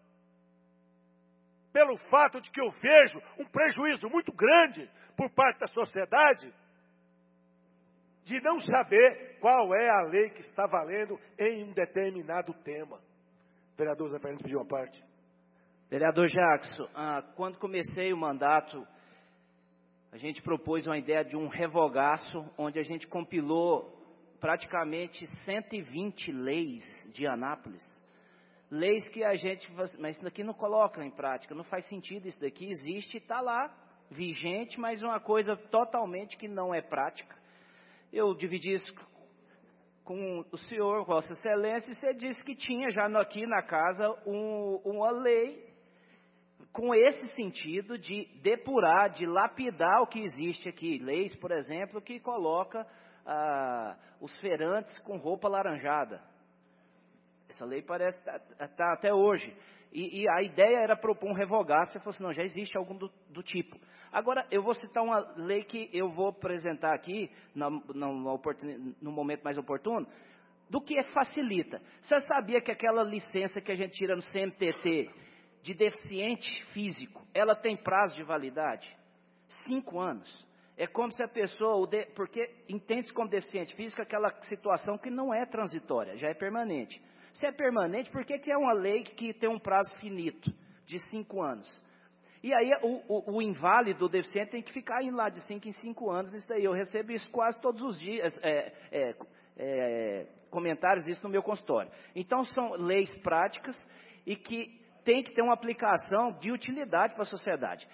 pelo fato de que eu vejo um prejuízo muito grande por parte da sociedade de não saber qual é a lei que está valendo em um determinado tema. Vereador Zé Fernandes pediu uma parte. Vereador Jackson, ah, quando comecei o mandato, a gente propôs uma ideia de um revogaço, onde a gente compilou praticamente cento e vinte leis de Anápolis. Leis que a gente, mas isso daqui não coloca em prática, não faz sentido, isso daqui existe, está lá, vigente, mas uma coisa totalmente que não é prática. Eu dividi isso com o senhor, Vossa Excelência, e você disse que tinha já aqui na casa um, uma lei com esse sentido de depurar, de lapidar o que existe aqui. Leis, por exemplo, que coloca ah, os feirantes com roupa laranjada. Essa lei parece estar tá, tá até hoje. E, e a ideia era propor um revogaço. Você falou assim, não, já existe algum do, do tipo. Agora, eu vou citar uma lei que eu vou apresentar aqui, no, no, no momento mais oportuno, do que facilita. Você sabia que aquela licença que a gente tira no C M T T, de deficiente físico, ela tem prazo de validade? Cinco anos. É como se a pessoa, porque entende-se como deficiente físico aquela situação que não é transitória, já é permanente. Se é permanente, por que, que é uma lei que tem um prazo finito, de cinco anos? E aí o, o, o inválido, o deficiente, tem que ficar indo lá de cinco em cinco anos nisso daí. Eu recebo isso quase todos os dias, é, é, é, comentários isso no meu consultório. Então são leis práticas e que tem que ter uma aplicação de utilidade para a sociedade.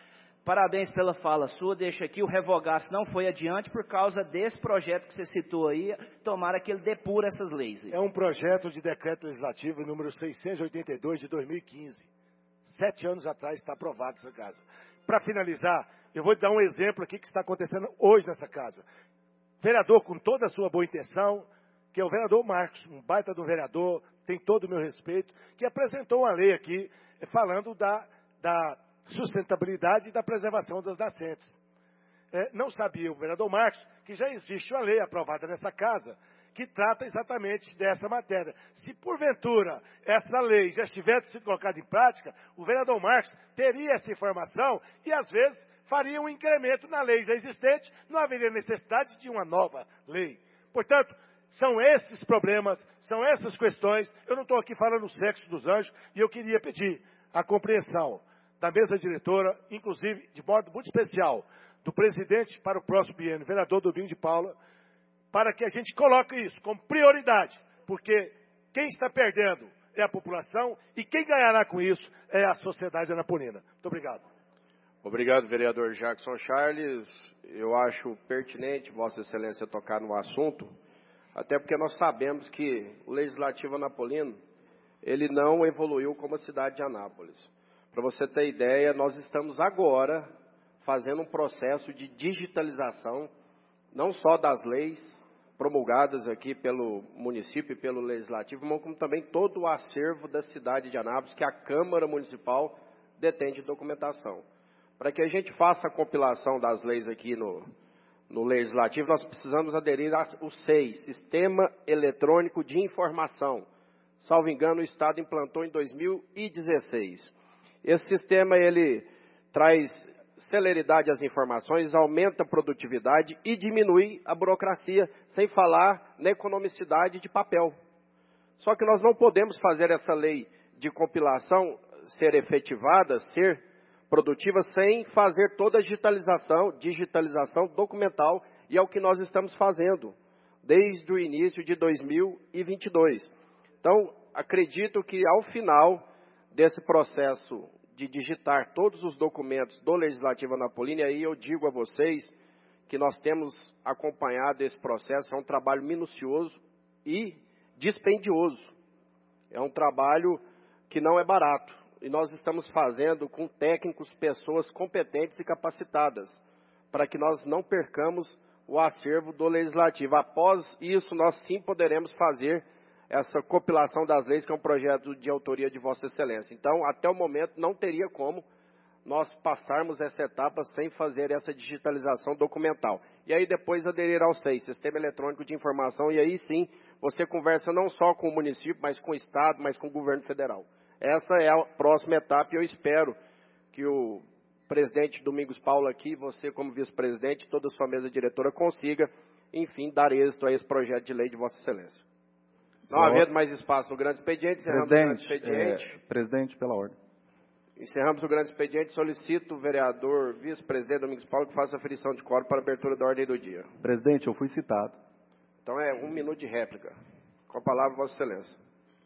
Parabéns pela fala sua, deixa aqui, o revogaço não foi adiante por causa desse projeto que você citou aí, tomara que ele depure essas leis. É um projeto de decreto legislativo número seiscentos e oitenta e dois de dois mil e quinze. Sete anos atrás está aprovado essa casa. Para finalizar, eu vou dar um exemplo aqui que está acontecendo hoje nessa casa. Vereador com toda a sua boa intenção, que é o vereador Marcos, um baita do vereador, tem todo o meu respeito, que apresentou uma lei aqui falando da, da sustentabilidade e da preservação das nascentes. É, não sabia o vereador Marcos que já existe uma lei aprovada nessa casa que trata exatamente dessa matéria. Se porventura essa lei já estivesse sido colocada em prática, o vereador Marcos teria essa informação e às vezes faria um incremento na lei já existente, não haveria necessidade de uma nova lei. Portanto, são esses problemas, são essas questões. Eu não estou aqui falando o sexo dos anjos e eu queria pedir a compreensão da mesa diretora, inclusive de modo muito especial, do presidente para o próximo biênio, vereador Domingos de Paula, para que a gente coloque isso como prioridade, porque quem está perdendo é a população e quem ganhará com isso é a sociedade anapolina. Muito obrigado. Obrigado, vereador Jackson Charles. Eu acho pertinente Vossa Excelência tocar no assunto, até porque nós sabemos que o Legislativo Anapolino, ele não evoluiu como a cidade de Anápolis. Para você ter ideia, nós estamos agora fazendo um processo de digitalização, não só das leis promulgadas aqui pelo município e pelo Legislativo, mas como também todo o acervo da cidade de Anápolis, que a Câmara Municipal detém de documentação. Para que a gente faça a compilação das leis aqui no, no Legislativo, nós precisamos aderir ao S E I, Sistema Eletrônico de Informação. Salvo engano, o Estado implantou em dois mil e dezesseis. Esse sistema, ele traz celeridade às informações, aumenta a produtividade e diminui a burocracia, sem falar na economicidade de papel. Só que nós não podemos fazer essa lei de compilação ser efetivada, ser produtiva, sem fazer toda a digitalização, digitalização documental, e é o que nós estamos fazendo desde o início de dois mil e vinte e dois. Então, acredito que ao final desse processo de digitar todos os documentos do Legislativo Anapolino, e aí eu digo a vocês que nós temos acompanhado esse processo, é um trabalho minucioso e dispendioso. É um trabalho que não é barato. E nós estamos fazendo com técnicos, pessoas competentes e capacitadas, para que nós não percamos o acervo do Legislativo. Após isso, nós sim poderemos fazer essa compilação das leis, que é um projeto de autoria de Vossa Excelência. Então, até o momento, não teria como nós passarmos essa etapa sem fazer essa digitalização documental. E aí depois aderir ao S E I, Sistema Eletrônico de Informação, e aí sim você conversa não só com o município, mas com o Estado, mas com o governo federal. Essa é a próxima etapa e eu espero que o presidente Domingos Paulo aqui, você como vice-presidente, toda a sua mesa diretora consiga, enfim, dar êxito a esse projeto de lei de Vossa Excelência. Não havendo mais espaço no grande expediente, encerramos presidente, o grande expediente. É, presidente, pela ordem. Encerramos o grande expediente. Solicito o vereador vice-presidente Domingos Paulo que faça a aferição de quórum para a abertura da ordem do dia. Presidente, eu fui citado. Então é um minuto de réplica. Com a palavra, Vossa Excelência.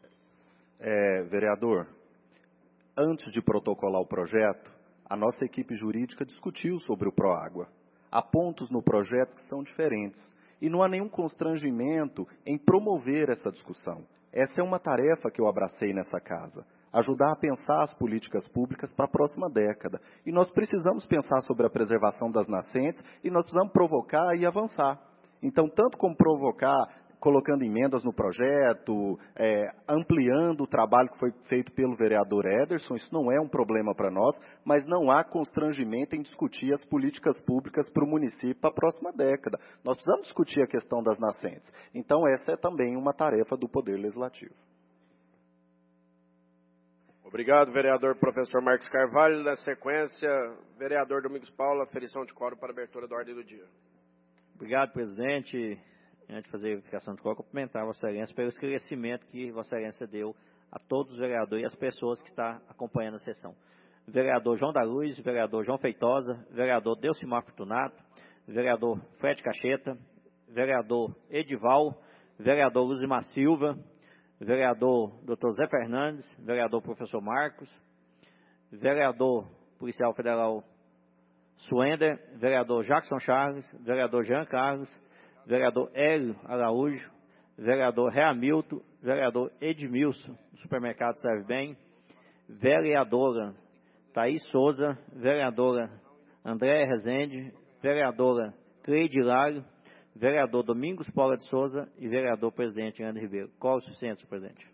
É, vereador, antes de protocolar o projeto, a nossa equipe jurídica discutiu sobre o Proágua. Há pontos no projeto que são diferentes. E não há nenhum constrangimento em promover essa discussão. Essa é uma tarefa que eu abracei nessa casa. Ajudar a pensar as políticas públicas para a próxima década. E nós precisamos pensar sobre a preservação das nascentes e nós precisamos provocar e avançar. Então, tanto como provocar, colocando emendas no projeto, é, ampliando o trabalho que foi feito pelo vereador Ederson, isso não é um problema para nós, mas não há constrangimento em discutir as políticas públicas para o município para a próxima década. Nós precisamos discutir a questão das nascentes. Então, essa é também uma tarefa do Poder Legislativo. Obrigado, vereador professor Marcos Carvalho. Na sequência, vereador Domingos Paulo, aferição de quórum para a abertura da ordem do dia. Obrigado, presidente. Antes de fazer a verificação de quórum, cumprimentar Vossa Excelência pelo esclarecimento que Vossa Excelência deu a todos os vereadores e as pessoas que estão acompanhando a sessão. Vereador João da Luz, vereador João Feitosa, vereador Delcimar Fortunato, vereador Fred Cacheta, vereador Edival, vereador Luzimar Silva, vereador doutor Zé Fernandes, vereador professor Marcos, vereador policial federal Suender, vereador Jackson Charles, vereador Jean Carlos, vereador Hélio Araújo, vereador Reamilton, vereador Edmilson, do supermercado Serve Bem, vereadora Thaís Souza, vereadora Andréa Rezende, vereadora Cleide Hilário, vereador Domingos Paula de Souza e vereador presidente Leandro Ribeiro. Qual o suficiente, senhor presidente?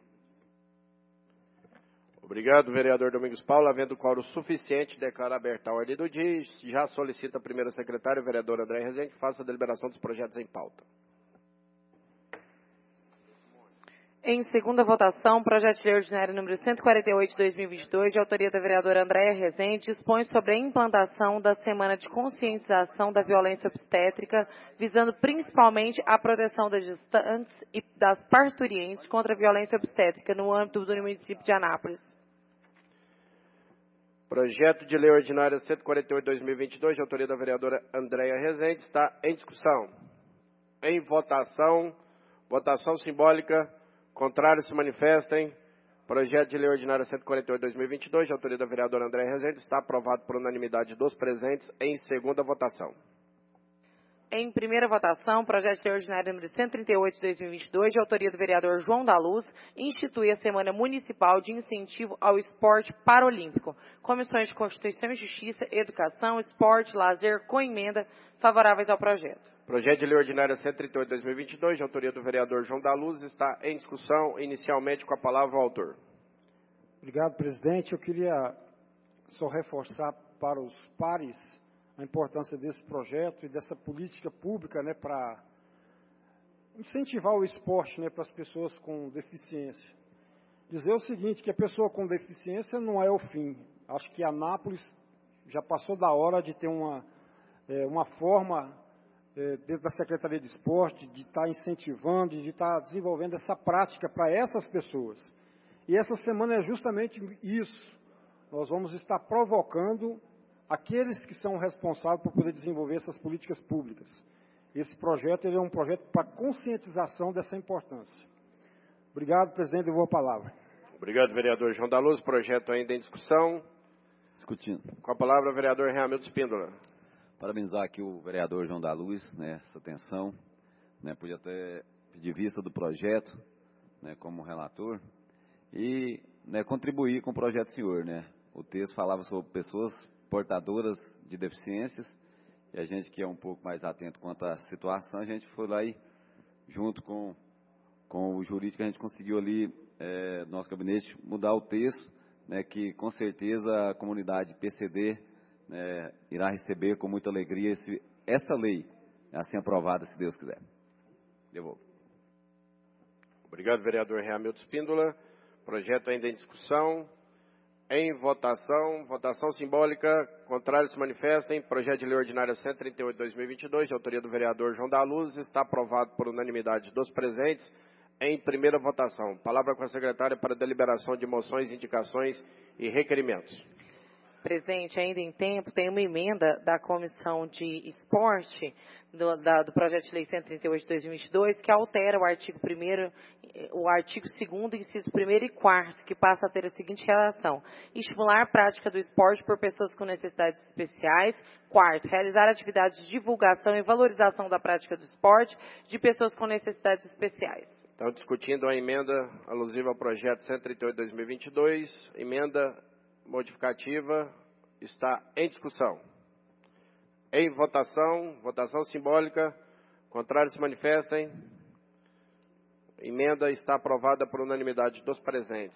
Obrigado, vereador Domingos Paulo. Havendo quórum suficiente, declaro aberta a ordem do dia. Já solicita a primeira secretária, vereador André Rezende, que faça a deliberação dos projetos em pauta. Em segunda votação, projeto de lei ordinário número cento e quarenta e oito de dois mil e vinte e dois, de autoria da vereadora Andréa Rezende, dispõe sobre a implantação da Semana de Conscientização da Violência Obstétrica, visando principalmente a proteção das gestantes e das parturientes contra a violência obstétrica no âmbito do município de Anápolis. Projeto de lei ordinária cento e quarenta e oito de dois mil e vinte e dois, de autoria da vereadora Andréa Rezende, está em discussão. Em votação, votação simbólica. Contrários se manifestem. Projeto de lei ordinária cento e quarenta e oito de dois mil e vinte e dois, de autoria da vereadora Andréa Rezende, está aprovado por unanimidade dos presentes em segunda votação. Em primeira votação, projeto de lei ordinário número cento e trinta e oito de dois mil e vinte e dois, de autoria do vereador João da Luz, institui a Semana Municipal de Incentivo ao Esporte Paralímpico. Comissões de Constituição e Justiça, Educação, Esporte, Lazer, com emenda, favoráveis ao projeto. Projeto de lei ordinária cento e trinta e oito de dois mil e vinte e dois, de autoria do vereador João da Luz, está em discussão, inicialmente com a palavra o autor. Obrigado, presidente. Eu queria só reforçar para os pares a importância desse projeto e dessa política pública, né, para incentivar o esporte, né, para as pessoas com deficiência. Dizer o seguinte, que a pessoa com deficiência não é o fim. Acho que Anápolis já passou da hora de ter uma, é, uma forma... dentro da Secretaria de Esporte, de estar incentivando, de estar desenvolvendo essa prática para essas pessoas. E essa semana é justamente isso. Nós vamos estar provocando aqueles que são responsáveis por poder desenvolver essas políticas públicas. Esse projeto ele é um projeto para conscientização dessa importância. Obrigado, presidente, eu vou a palavra. Obrigado, vereador João da Luz. Projeto ainda em discussão. Discutindo. Com a palavra, o vereador Reamilton Espíndola. Parabenizar aqui o vereador João da Luz, né, essa atenção, né, pude até pedir vista do projeto, né, como relator, e, né, contribuir com o projeto do senhor, né. O texto falava sobre pessoas portadoras de deficiências, e a gente que é um pouco mais atento quanto à situação, a gente foi lá e, junto com, com o jurídico, a gente conseguiu ali, é, nosso gabinete, mudar o texto, né, que com certeza a comunidade P C D, É, irá receber com muita alegria esse, essa lei, assim aprovada, se Deus quiser. Devolvo. Obrigado, vereador Reamilton Espíndola. Projeto ainda em discussão. Em votação, votação simbólica. Contrários se manifestem. Projeto de lei ordinária cento e trinta e oito de dois mil e vinte e dois, de autoria do vereador João da Luz, está aprovado por unanimidade dos presentes em primeira votação. Palavra com a secretária para deliberação de moções, indicações e requerimentos. Presidente, ainda em tempo, tem uma emenda da Comissão de Esporte do, da, do projeto de lei cento e trinta e oito de dois mil e vinte e dois, que altera o artigo primeiro, o artigo segundo, inciso primeiro e quarto, que passa a ter a seguinte relação: estimular a prática do esporte por pessoas com necessidades especiais. Quarto, realizar atividades de divulgação e valorização da prática do esporte de pessoas com necessidades especiais. Então, discutindo a emenda alusiva ao projeto cento e trinta e oito de dois mil e vinte e dois, emenda modificativa está em discussão. Em votação, votação simbólica. Contrários se manifestem. Emenda está aprovada por unanimidade dos presentes.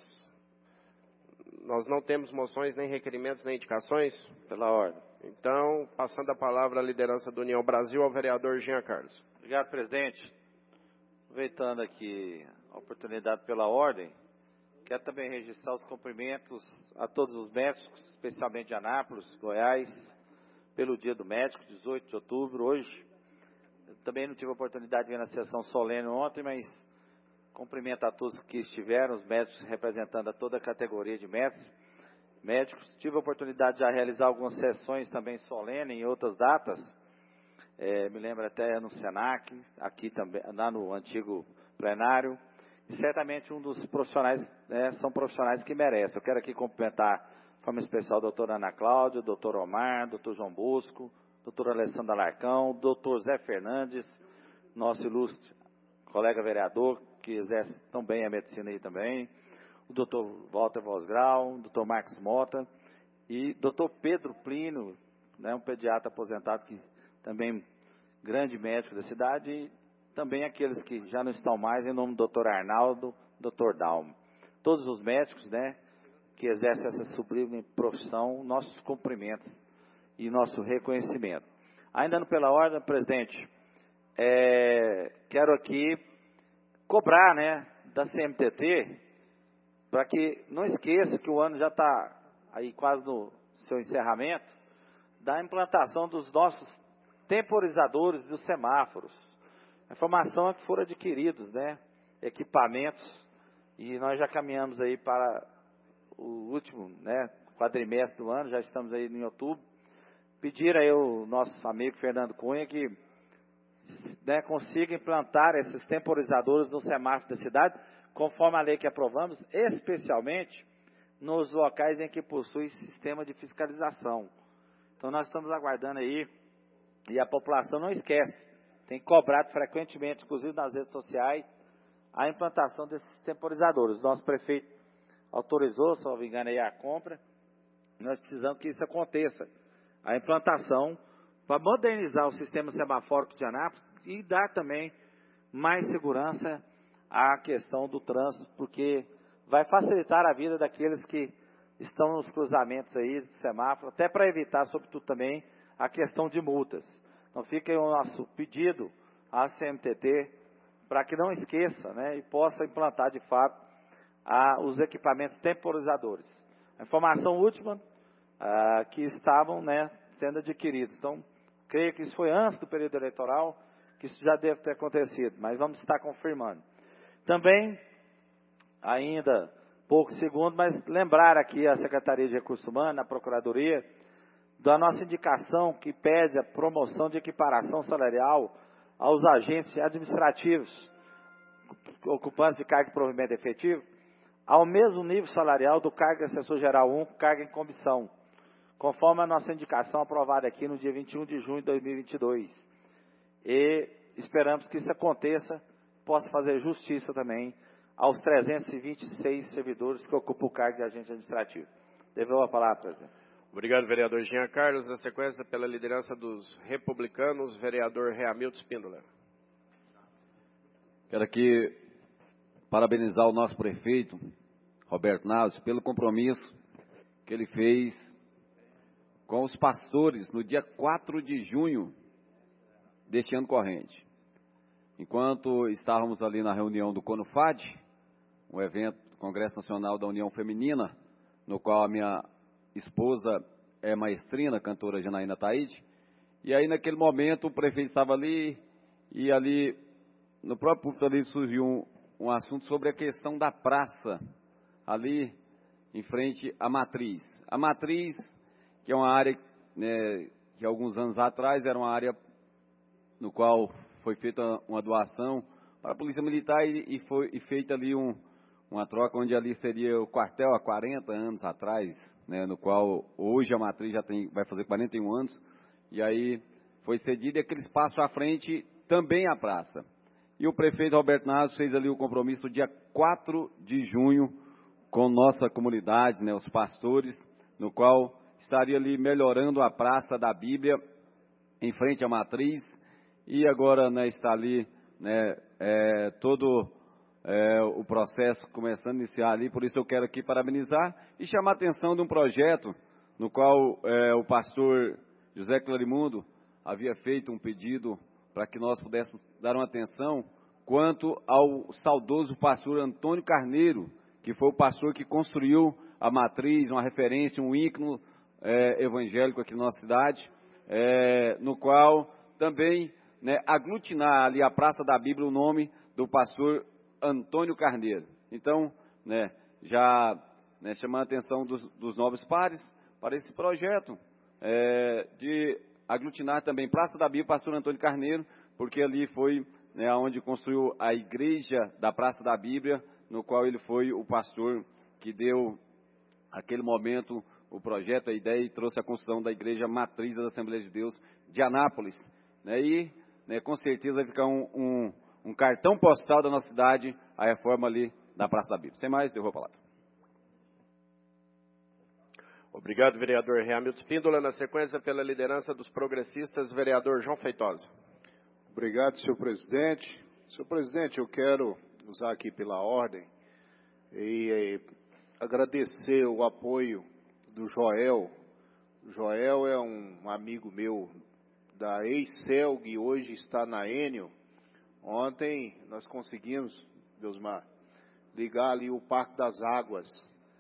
Nós não temos moções, nem requerimentos, nem indicações? Pela ordem. Então, passando a palavra à liderança do União Brasil, ao vereador Jean Carlos. Obrigado, presidente. Aproveitando aqui a oportunidade pela ordem, quero também registrar os cumprimentos a todos os médicos, especialmente de Anápolis, Goiás, pelo Dia do Médico, dezoito de outubro. Hoje, eu também não tive a oportunidade de ver na sessão solene ontem, mas cumprimento a todos que estiveram, os médicos representando a toda a categoria de médicos. médicos. Tive a oportunidade de já realizar algumas sessões também solenes em outras datas. É, me lembro até no Senac, aqui também, lá no antigo plenário. E certamente um dos profissionais, né, são profissionais que merecem. Eu quero aqui cumprimentar forma especial, doutora Ana Cláudia, doutor Omar, doutor João Bosco, doutor Alessandro Alarcão, doutor Zé Fernandes, nosso ilustre colega vereador, que exerce tão bem a medicina aí também, o doutor Walter Vosgrau, o doutor Marcos Mota e doutor Pedro Plínio, né, um pediatra aposentado, que também grande médico da cidade, e também aqueles que já não estão mais, em nome do doutor Arnaldo, doutor Dalmo. Todos os médicos, né, que exercem essa sublime profissão, nossos cumprimentos e nosso reconhecimento. Ainda pela ordem, presidente, é, quero aqui cobrar, né, da C M T T, para que não esqueça que o ano já está aí quase no seu encerramento, da implantação dos nossos temporizadores dos semáforos. A informação é que foram adquiridos, né, equipamentos, e nós já caminhamos aí para o último, né, quadrimestre do ano, já estamos aí em outubro. Pedir aí o nosso amigo Fernando Cunha que, né, consiga implantar esses temporizadores no semáforo da cidade, conforme a lei que aprovamos, especialmente nos locais em que possui sistema de fiscalização. Então nós estamos aguardando aí, e a população não esquece, tem cobrado frequentemente, inclusive nas redes sociais, a implantação desses temporizadores. O nosso prefeito autorizou, se não me engano, aí a compra. Nós precisamos que isso aconteça, a implantação, para modernizar o sistema semafórico de Anápolis e dar também mais segurança à questão do trânsito, porque vai facilitar a vida daqueles que estão nos cruzamentos aí de semáforo, até para evitar, sobretudo também, a questão de multas. Então fica aí o nosso pedido à C M T T, para que não esqueça, né, e possa implantar de fato a, os equipamentos temporizadores. A informação última, a, que estavam, né, sendo adquiridos. Então, creio que isso foi antes do período eleitoral, que isso já deve ter acontecido, mas vamos estar confirmando. Também, ainda poucos segundos, mas lembrar aqui a Secretaria de Recursos Humanos, a Procuradoria, da nossa indicação que pede a promoção de equiparação salarial aos agentes administrativos, ocupantes de cargo de provimento efetivo, ao mesmo nível salarial do cargo de assessor geral um, cargo em comissão, conforme a nossa indicação aprovada aqui no dia vinte e um de junho de dois mil e vinte e dois. E esperamos que isso aconteça, possa fazer justiça também aos trezentos e vinte e seis servidores que ocupam o cargo de agente administrativo. Devolvo a palavra, presidente. Obrigado, vereador Jean Carlos. Na sequência, pela liderança dos republicanos, vereador Reamildo Espíndola. Quero aqui parabenizar o nosso prefeito, Roberto Naves, pelo compromisso que ele fez com os pastores no dia quatro de junho deste ano corrente. Enquanto estávamos ali na reunião do CONUFAD, um evento do Congresso Nacional da União Feminina, no qual a minha esposa é maestrina, cantora Janaína Taide, e aí naquele momento o prefeito estava ali, e ali, no próprio púlpito ali surgiu um, um assunto sobre a questão da praça, ali em frente à Matriz. A Matriz, que é uma área, né, que alguns anos atrás era uma área no qual foi feita uma doação para a Polícia Militar e, e foi e feita ali um, uma troca onde ali seria o quartel há quarenta anos atrás, né, no qual hoje a Matriz já tem, vai fazer quarenta e um anos, e aí foi cedido e aquele espaço à frente também a praça. E o prefeito Roberto Naves fez ali o compromisso no dia quatro de junho com nossa comunidade, né, os pastores, no qual estaria ali melhorando a Praça da Bíblia em frente à Matriz, e agora, né, está ali, né, é, todo é, o processo começando a iniciar ali. Por isso eu quero aqui parabenizar e chamar a atenção de um projeto no qual é, o pastor José Clarimundo havia feito um pedido para que nós pudéssemos dar uma atenção quanto ao saudoso pastor Antônio Carneiro, que foi o pastor que construiu a Matriz, uma referência, um ícone é, evangélico aqui na nossa cidade, é, no qual também, né, aglutinar ali a Praça da Bíblia o nome do pastor Antônio Carneiro. Então, né, já, né, chamando a atenção dos, dos novos pares para esse projeto é, de aglutinar também Praça da Bíblia, pastor Antônio Carneiro, porque ali foi, né, onde construiu a igreja da Praça da Bíblia, no qual ele foi o pastor que deu, aquele momento, o projeto, a ideia e trouxe a construção da igreja matriz da Assembleia de Deus de Anápolis. Né? E né, com certeza vai ficar um, um, um cartão postal da nossa cidade, a reforma ali da Praça da Bíblia. Sem mais, eu vou a palavra. Obrigado, vereador Hamilton Espíndola. Na sequência, pela liderança dos progressistas, vereador João Feitosa. Obrigado, senhor presidente. Senhor presidente, eu quero usar aqui pela ordem e, e agradecer o apoio do Joel. O Joel é um amigo meu da ex-Celg e hoje está na Enio. Ontem nós conseguimos, Deusmar, ligar ali o Parque das Águas.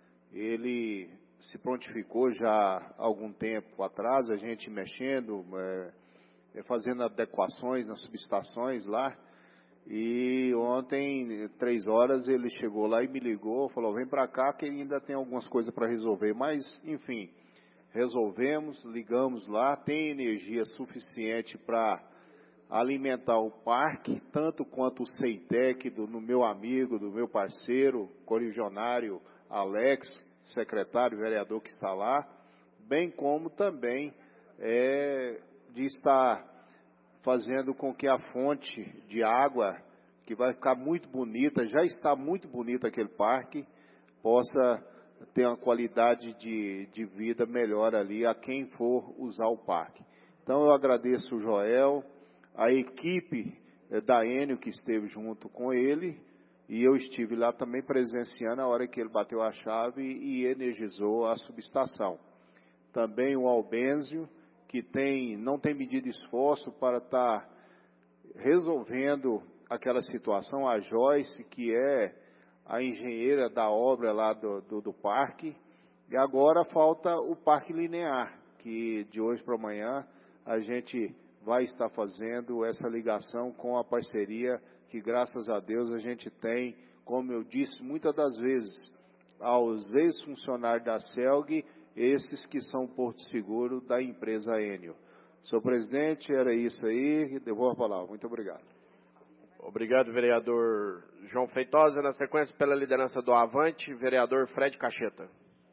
Ele se prontificou já há algum tempo atrás, a gente mexendo, é, fazendo adequações nas subestações lá. E ontem, três horas, ele chegou lá e me ligou, falou, vem para cá que ainda tem algumas coisas para resolver. Mas, enfim, resolvemos, ligamos lá, tem energia suficiente para alimentar o parque, tanto quanto o CEITEC, do no meu amigo, do meu parceiro, correligionário Alex, secretário, vereador que está lá, bem como também é, de estar fazendo com que a fonte de água, que vai ficar muito bonita, já está muito bonita aquele parque, possa ter uma qualidade de, de vida melhor ali a quem for usar o parque. Então eu agradeço o Joel, a equipe é, da Enio que esteve junto com ele, e eu estive lá também presenciando a hora que ele bateu a chave e energizou a subestação. Também o Albênzio, que tem, não tem medido esforço para estar resolvendo aquela situação. A Joyce, que é a engenheira da obra lá do, do, do parque. E agora falta o Parque Linear, que de hoje para amanhã a gente vai estar fazendo essa ligação com a parceria que, graças a Deus, a gente tem, como eu disse muitas das vezes, aos ex-funcionários da Celg, esses que são Porto Seguro da empresa Enio. Senhor presidente, era isso aí, devolvo a palavra. Muito obrigado. Obrigado, vereador João Feitosa. Na sequência, pela liderança do Avante, vereador Fred Cacheta.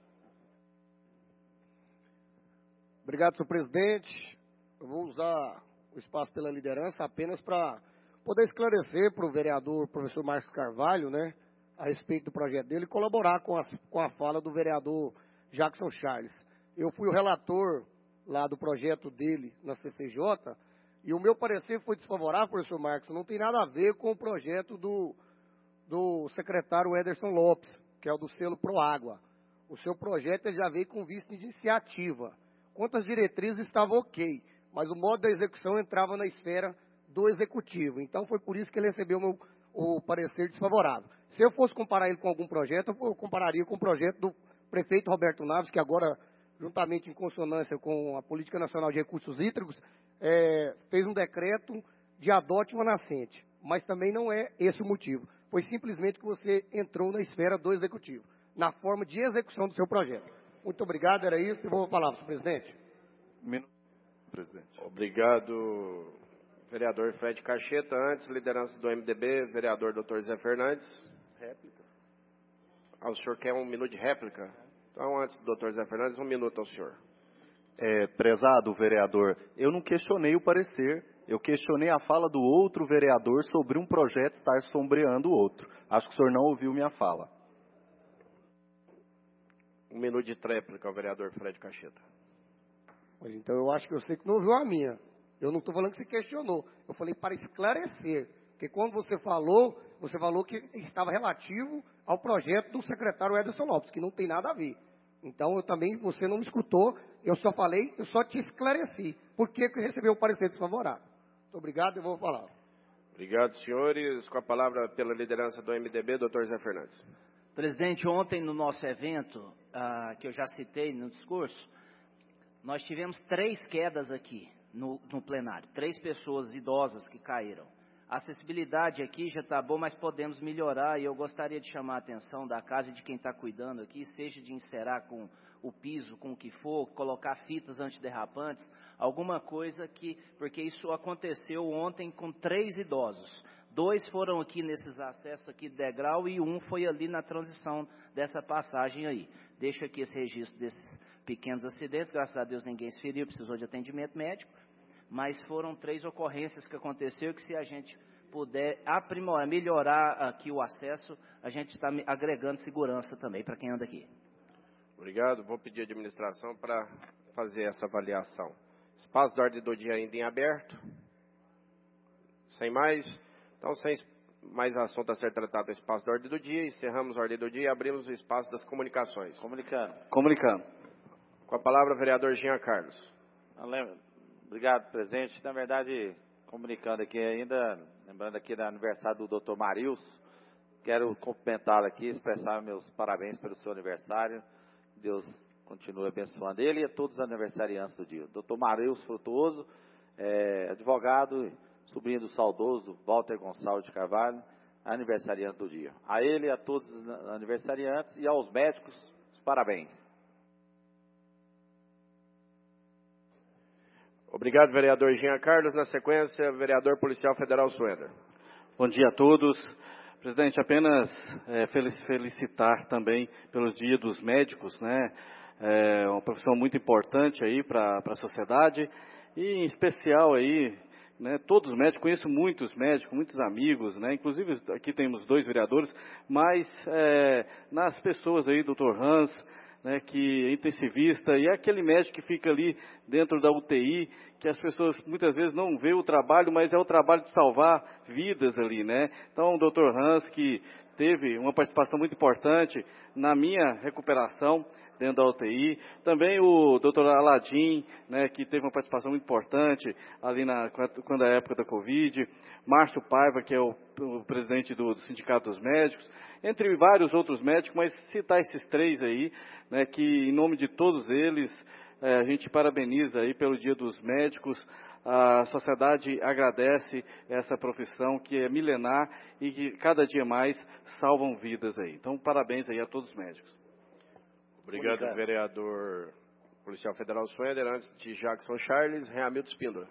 Obrigado, senhor presidente. Eu vou usar o espaço pela liderança apenas para poder esclarecer para o vereador professor Marcos Carvalho, né, a respeito do projeto dele e colaborar com a, com a fala do vereador Jackson Charles. Eu fui o relator lá do projeto dele na C C J e o meu parecer foi desfavorável, professor Marcos, não tem nada a ver com o projeto do, do secretário Ederson Lopes, que é o do selo Proágua. O seu projeto já veio com visto de iniciativa. Quantas diretrizes estavam ok, mas o modo da execução entrava na esfera do executivo. Então foi por isso que ele recebeu o, meu, o parecer desfavorável. Se eu fosse comparar ele com algum projeto, eu compararia com o projeto do prefeito Roberto Naves, que agora, juntamente em consonância com a Política Nacional de Recursos Hídricos, é, fez um decreto de adote uma nascente. Mas também não é esse o motivo. Foi simplesmente que você entrou na esfera do executivo, na forma de execução do seu projeto. Muito obrigado, era isso. Devolvo a palavra, senhor presidente. Minuto, presidente. Obrigado, vereador Fred Cacheta. Antes, liderança do M D B, vereador doutor Zé Fernandes. Réplica. Ah, o senhor quer um minuto de réplica? Então, antes do doutor Zé Fernandes, um minuto ao senhor. É, prezado vereador, eu não questionei o parecer, eu questionei a fala do outro vereador sobre um projeto estar sombreando o outro. Acho que o senhor não ouviu minha fala. Um minuto de réplica ao vereador Fred Cacheta. Pois então, eu acho que eu sei que não ouviu a minha. Eu não estou falando que você questionou. Eu falei para esclarecer. Porque quando você falou, você falou que estava relativo ao projeto do secretário Ederson Lopes, que não tem nada a ver. Então, eu também, você não me escutou, eu só falei, eu só te esclareci. Por que que recebeu o parecer desfavorável? Muito obrigado, eu vou falar. Obrigado, senhores. Com a palavra pela liderança do M D B, doutor Zé Fernandes. Presidente, ontem no nosso evento, ah, que eu já citei no discurso, nós tivemos três quedas aqui no, no plenário. Três pessoas idosas que caíram. A acessibilidade aqui já está boa, mas podemos melhorar e eu gostaria de chamar a atenção da casa e de quem está cuidando aqui, seja de encerar com o piso, com o que for, colocar fitas antiderrapantes, alguma coisa que, porque isso aconteceu ontem com três idosos. Dois foram aqui nesses acessos aqui de degrau e um foi ali na transição dessa passagem aí. Deixo aqui esse registro desses pequenos acidentes. Graças a Deus ninguém se feriu, precisou de atendimento médico. Mas foram três ocorrências que aconteceram que se a gente puder aprimorar, melhorar aqui o acesso, a gente está agregando segurança também para quem anda aqui. Obrigado. Vou pedir à administração para fazer essa avaliação. Espaço da ordem do dia ainda em aberto. Sem mais. Então, sem mais assunto a ser tratado no espaço da ordem do dia, encerramos a ordem do dia e abrimos o espaço das comunicações. Comunicando. Comunicando. Com a palavra, o vereador Jean Carlos. Obrigado, presidente. Na verdade, comunicando aqui ainda, lembrando aqui do aniversário do doutor Marius, quero cumprimentá-lo aqui, expressar meus parabéns pelo seu aniversário. Deus continue abençoando ele e a todos os aniversariantes do dia. doutor Marius Frutuoso, é, advogado, sobrinho do saudoso Walter Gonçalves de Carvalho, aniversariante do dia. A ele, a todos os aniversariantes e aos médicos, os parabéns. Obrigado, vereador Jean Carlos. Na sequência, vereador policial federal Suender. Bom dia a todos. Presidente, apenas é, felicitar também pelos dias dos médicos, né? É uma profissão muito importante aí para a sociedade e em especial aí, né, todos os médicos, conheço muitos médicos, muitos amigos, né, inclusive aqui temos dois vereadores, mas é, nas pessoas aí, doutor Hans, né, que é intensivista, e é aquele médico que fica ali dentro da U T I, que as pessoas muitas vezes não vê o trabalho, mas é o trabalho de salvar vidas ali, né. Então, o doutor Hans, que teve uma participação muito importante na minha recuperação dentro da U T I, também o doutor Aladim, né, que teve uma participação muito importante ali na, quando a época da Covid, Márcio Paiva, que é o, o presidente do, do Sindicato dos Médicos, entre vários outros médicos, mas citar esses três aí, né, que em nome de todos eles, é, a gente parabeniza aí pelo Dia dos Médicos. A sociedade agradece essa profissão que é milenar e que cada dia mais salvam vidas aí. Então, parabéns aí a todos os médicos. Obrigado, Obrigado. vereador policial federal Suender. Antes de Jackson Charles, Reamildo Espíndola.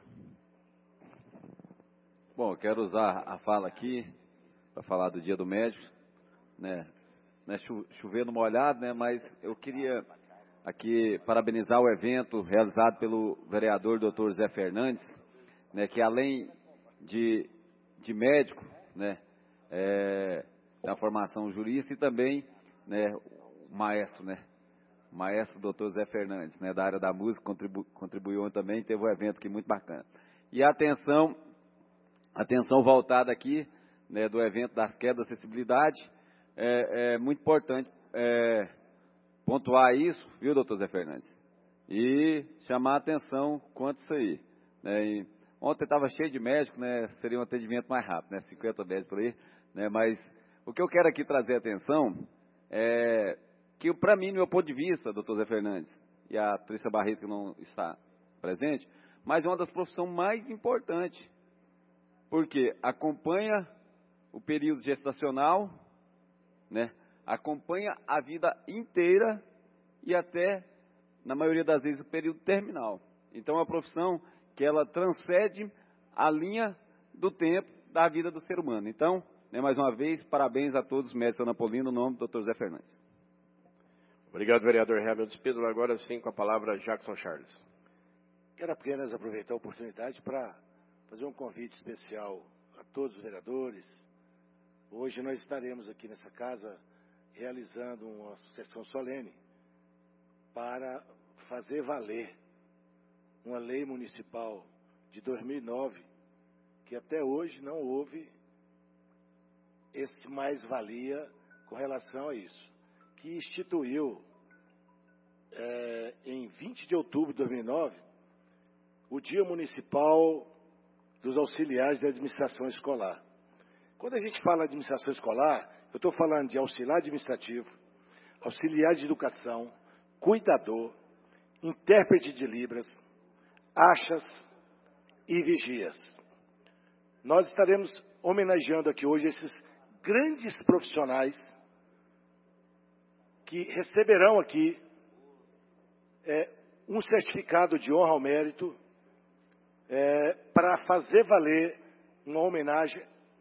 Bom, eu quero usar a fala aqui para falar do Dia do Médico, né? Não é chovendo molhado, né? Mas eu queria aqui parabenizar o evento realizado pelo vereador doutor Zé Fernandes, né? Que além de, de médico, né? É, da formação jurista e também, né? Maestro, né? Maestro doutor Zé Fernandes, né? Da área da música, contribu, contribuiu também, teve um evento aqui muito bacana. E a atenção, atenção voltada aqui, né? Do evento das quedas de acessibilidade, é, é muito importante é, pontuar isso, viu, doutor Zé Fernandes? E chamar a atenção quanto isso aí. Né? E ontem estava cheio de médicos, né? Seria um atendimento mais rápido, né? cinquenta médicos por aí, né? Mas o que eu quero aqui trazer atenção é que, para mim, no meu ponto de vista, doutor Zé Fernandes, e a Trícia Barreto, que não está presente, mas é uma das profissões mais importantes, porque acompanha o período gestacional, né? Acompanha a vida inteira e até, na maioria das vezes, o período terminal. Então, é uma profissão que ela transcende a linha do tempo da vida do ser humano. Então, né, mais uma vez, parabéns a todos os médicos anapolinos, no nome do doutor Zé Fernandes. Obrigado, vereador Reamildo Espíndola. Agora sim, com a palavra, Jackson Charles. Quero apenas aproveitar a oportunidade para fazer um convite especial a todos os vereadores. Hoje nós estaremos aqui nessa casa realizando uma sessão solene para fazer valer uma lei municipal de dois mil e nove, que até hoje não houve esse mais-valia com relação a isso, que instituiu é, em vinte de outubro de dois mil e nove o Dia Municipal dos Auxiliares da Administração Escolar. Quando a gente fala de administração escolar, eu estou falando de auxiliar administrativo, auxiliar de educação, cuidador, intérprete de Libras, achas e vigias. Nós estaremos homenageando aqui hoje esses grandes profissionais que receberão aqui é, um certificado de honra ao mérito é, para fazer valer uma homenagem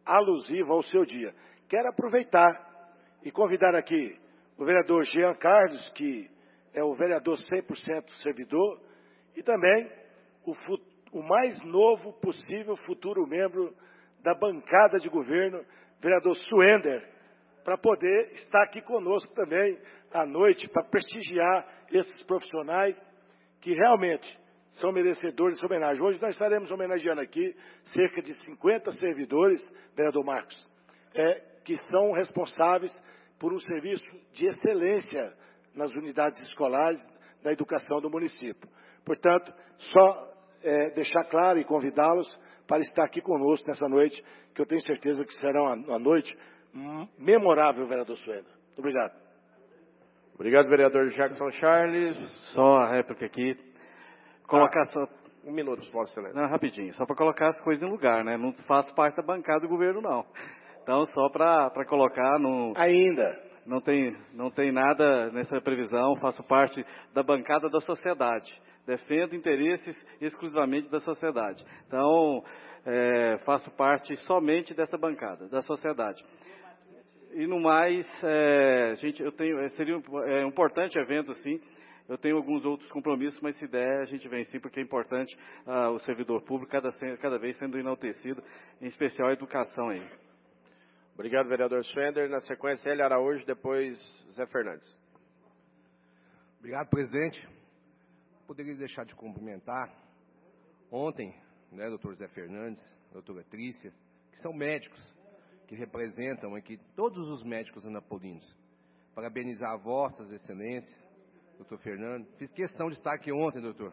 alusiva ao seu dia. Quero aproveitar e convidar aqui o vereador Jean Carlos, que é o vereador cem por cento servidor, e também o, o mais novo possível futuro membro da bancada de governo, vereador Suender, para poder estar aqui conosco também à noite, para prestigiar esses profissionais que realmente são merecedores de homenagem. Hoje nós estaremos homenageando aqui cerca de cinquenta servidores, vereador Marcos, é, que são responsáveis por um serviço de excelência nas unidades escolares da educação do município. Portanto, só é, deixar claro e convidá-los para estar aqui conosco nessa noite, que eu tenho certeza que será uma, uma noite memorável, vereador Suenda. Muito obrigado. Obrigado, vereador Jackson Charles. Só a réplica aqui. Colocar ah, só... Um minuto, Vossa Excelência. Não, rapidinho. Só para colocar as coisas em lugar, né? Não faço parte da bancada do governo, não. Então, só para colocar no... Ainda. Não tem, não tem nada nessa previsão. Faço parte da bancada da sociedade. Defendo interesses exclusivamente da sociedade. Então, é, faço parte somente dessa bancada, da sociedade. E no mais, é, gente, eu tenho, seria um, é, um importante evento, sim. Eu tenho alguns outros compromissos, mas se der, a gente vem sim, porque é importante ah, o servidor público cada, cada vez sendo enaltecido, em especial a educação aí. Obrigado, vereador Schwender. Na sequência, Eli Araújo, depois Zé Fernandes. Obrigado, presidente. Poderia deixar de cumprimentar ontem, né, doutor Zé Fernandes, doutora Trícia, que são médicos, que representam aqui todos os médicos anapolinos. Parabenizar vossas excelências, doutor Fernando. Fiz questão de estar aqui ontem, doutor.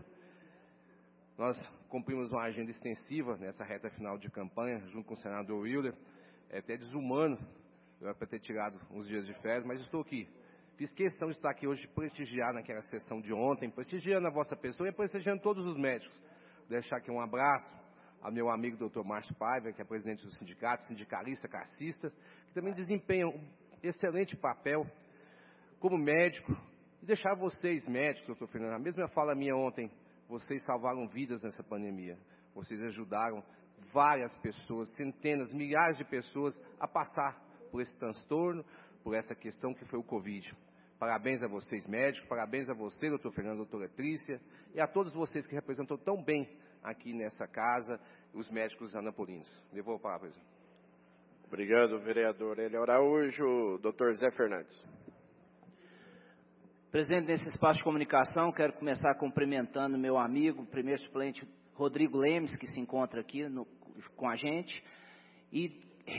Nós cumprimos uma agenda extensiva nessa reta final de campanha, junto com o senador Wilder. É até desumano, eu era para ter tirado uns dias de férias, mas estou aqui. Fiz questão de estar aqui hoje, prestigiar naquela sessão de ontem, prestigiando a vossa pessoa e prestigiando todos os médicos. Deixar aqui um abraço ao meu amigo doutor Márcio Paiva, que é presidente do sindicato, sindicalista, cassistas, que também desempenham um excelente papel como médico. E deixar vocês, médicos, doutor Fernando, a mesma fala minha ontem, vocês salvaram vidas nessa pandemia. Vocês ajudaram várias pessoas, centenas, milhares de pessoas a passar por esse transtorno, por essa questão que foi o Covid. Parabéns a vocês, médicos, parabéns a você, doutor Fernando, doutora Trícia, e a todos vocês que representam tão bem aqui nessa casa, os médicos anapolinos. Devolvo a palavra, presidente. Obrigado, vereador Eli Araújo. Doutor Zé Fernandes. Presidente, nesse espaço de comunicação, quero começar cumprimentando meu amigo, primeiro suplente Rodrigo Lemes, que se encontra aqui no, com a gente, e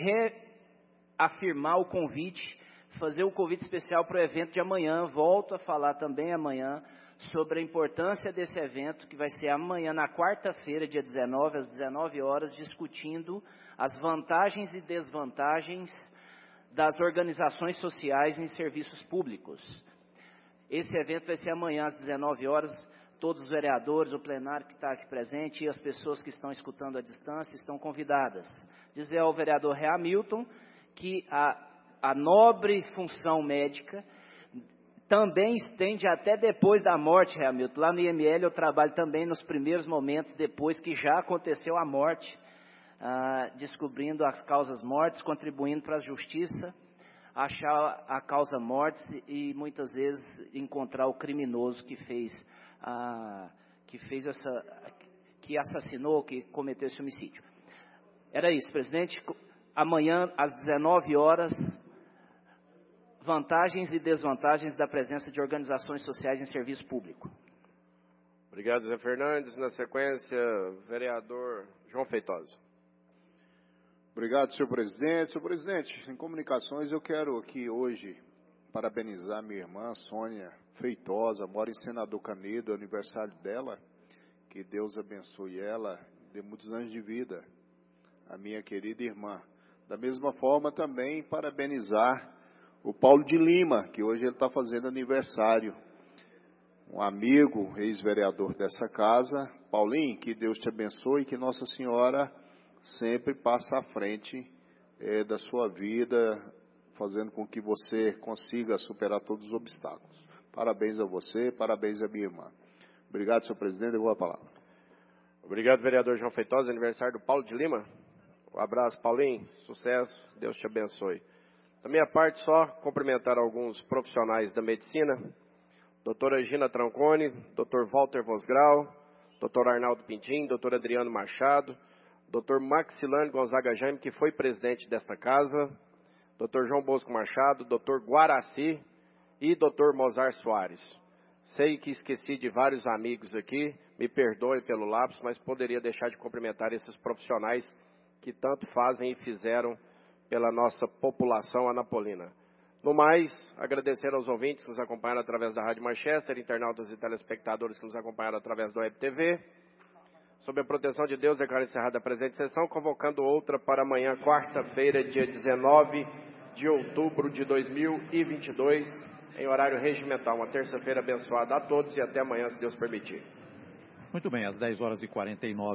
reafirmar o convite, fazer o convite especial para o evento de amanhã. Volto a falar também amanhã sobre a importância desse evento, que vai ser amanhã, na quarta-feira, dia dezenove, às dezenove horas, discutindo as vantagens e desvantagens das organizações sociais em serviços públicos. Esse evento vai ser amanhã, às dezenove horas, todos os vereadores, o plenário que está aqui presente e as pessoas que estão escutando à distância estão convidadas. Dizer ao vereador Rei Hamilton que a, a nobre função médica também estende até depois da morte, Rei Hamilton. Lá no I M L eu trabalho também nos primeiros momentos, depois que já aconteceu a morte, ah, descobrindo as causas mortes, contribuindo para a justiça, achar a causa morte e muitas vezes encontrar o criminoso que fez, ah, que fez essa, que assassinou, que cometeu esse homicídio. Era isso, presidente. Amanhã, às dezenove horas, vantagens e desvantagens da presença de organizações sociais em serviço público. Obrigado, Zé Fernandes. Na sequência, vereador João Feitosa. Obrigado, senhor presidente. Senhor presidente, em comunicações, eu quero aqui hoje parabenizar minha irmã, Sônia Feitosa, mora em Senador Canedo, é aniversário dela. Que Deus abençoe ela, dê muitos anos de vida, a minha querida irmã. Da mesma forma, também parabenizar o Paulo de Lima, que hoje ele está fazendo aniversário. Um amigo, ex-vereador dessa casa. Paulinho, que Deus te abençoe e que Nossa Senhora sempre passa à frente é, da sua vida, fazendo com que você consiga superar todos os obstáculos. Parabéns a você, parabéns a minha irmã. Obrigado, senhor presidente, eu vou a palavra. Obrigado, vereador João Feitosa. Aniversário do Paulo de Lima. Um abraço, Paulinho. Sucesso. Deus te abençoe. Da minha parte, só cumprimentar alguns profissionais da medicina. Doutora Gina Trancone, doutor Walter Vosgrau, doutor Arnaldo Pintim, doutor Adriano Machado, doutor Maxilane Gonzaga Jaime, que foi presidente desta casa, doutor João Bosco Machado, doutor Guaraci e doutor Mozart Soares. Sei que esqueci de vários amigos aqui, me perdoe pelo lapso, mas poderia deixar de cumprimentar esses profissionais que tanto fazem e fizeram pela nossa população anapolina. No mais, agradecer aos ouvintes que nos acompanharam através da Rádio Manchester, internautas e telespectadores que nos acompanharam através do Web T V. Sob a proteção de Deus, declaro encerrada a presente sessão, convocando outra para amanhã, quarta-feira, dia dezenove de outubro de dois mil e vinte e dois, em horário regimental. Uma terça-feira abençoada a todos e até amanhã, se Deus permitir. Muito bem, às dez horas e quarenta e nove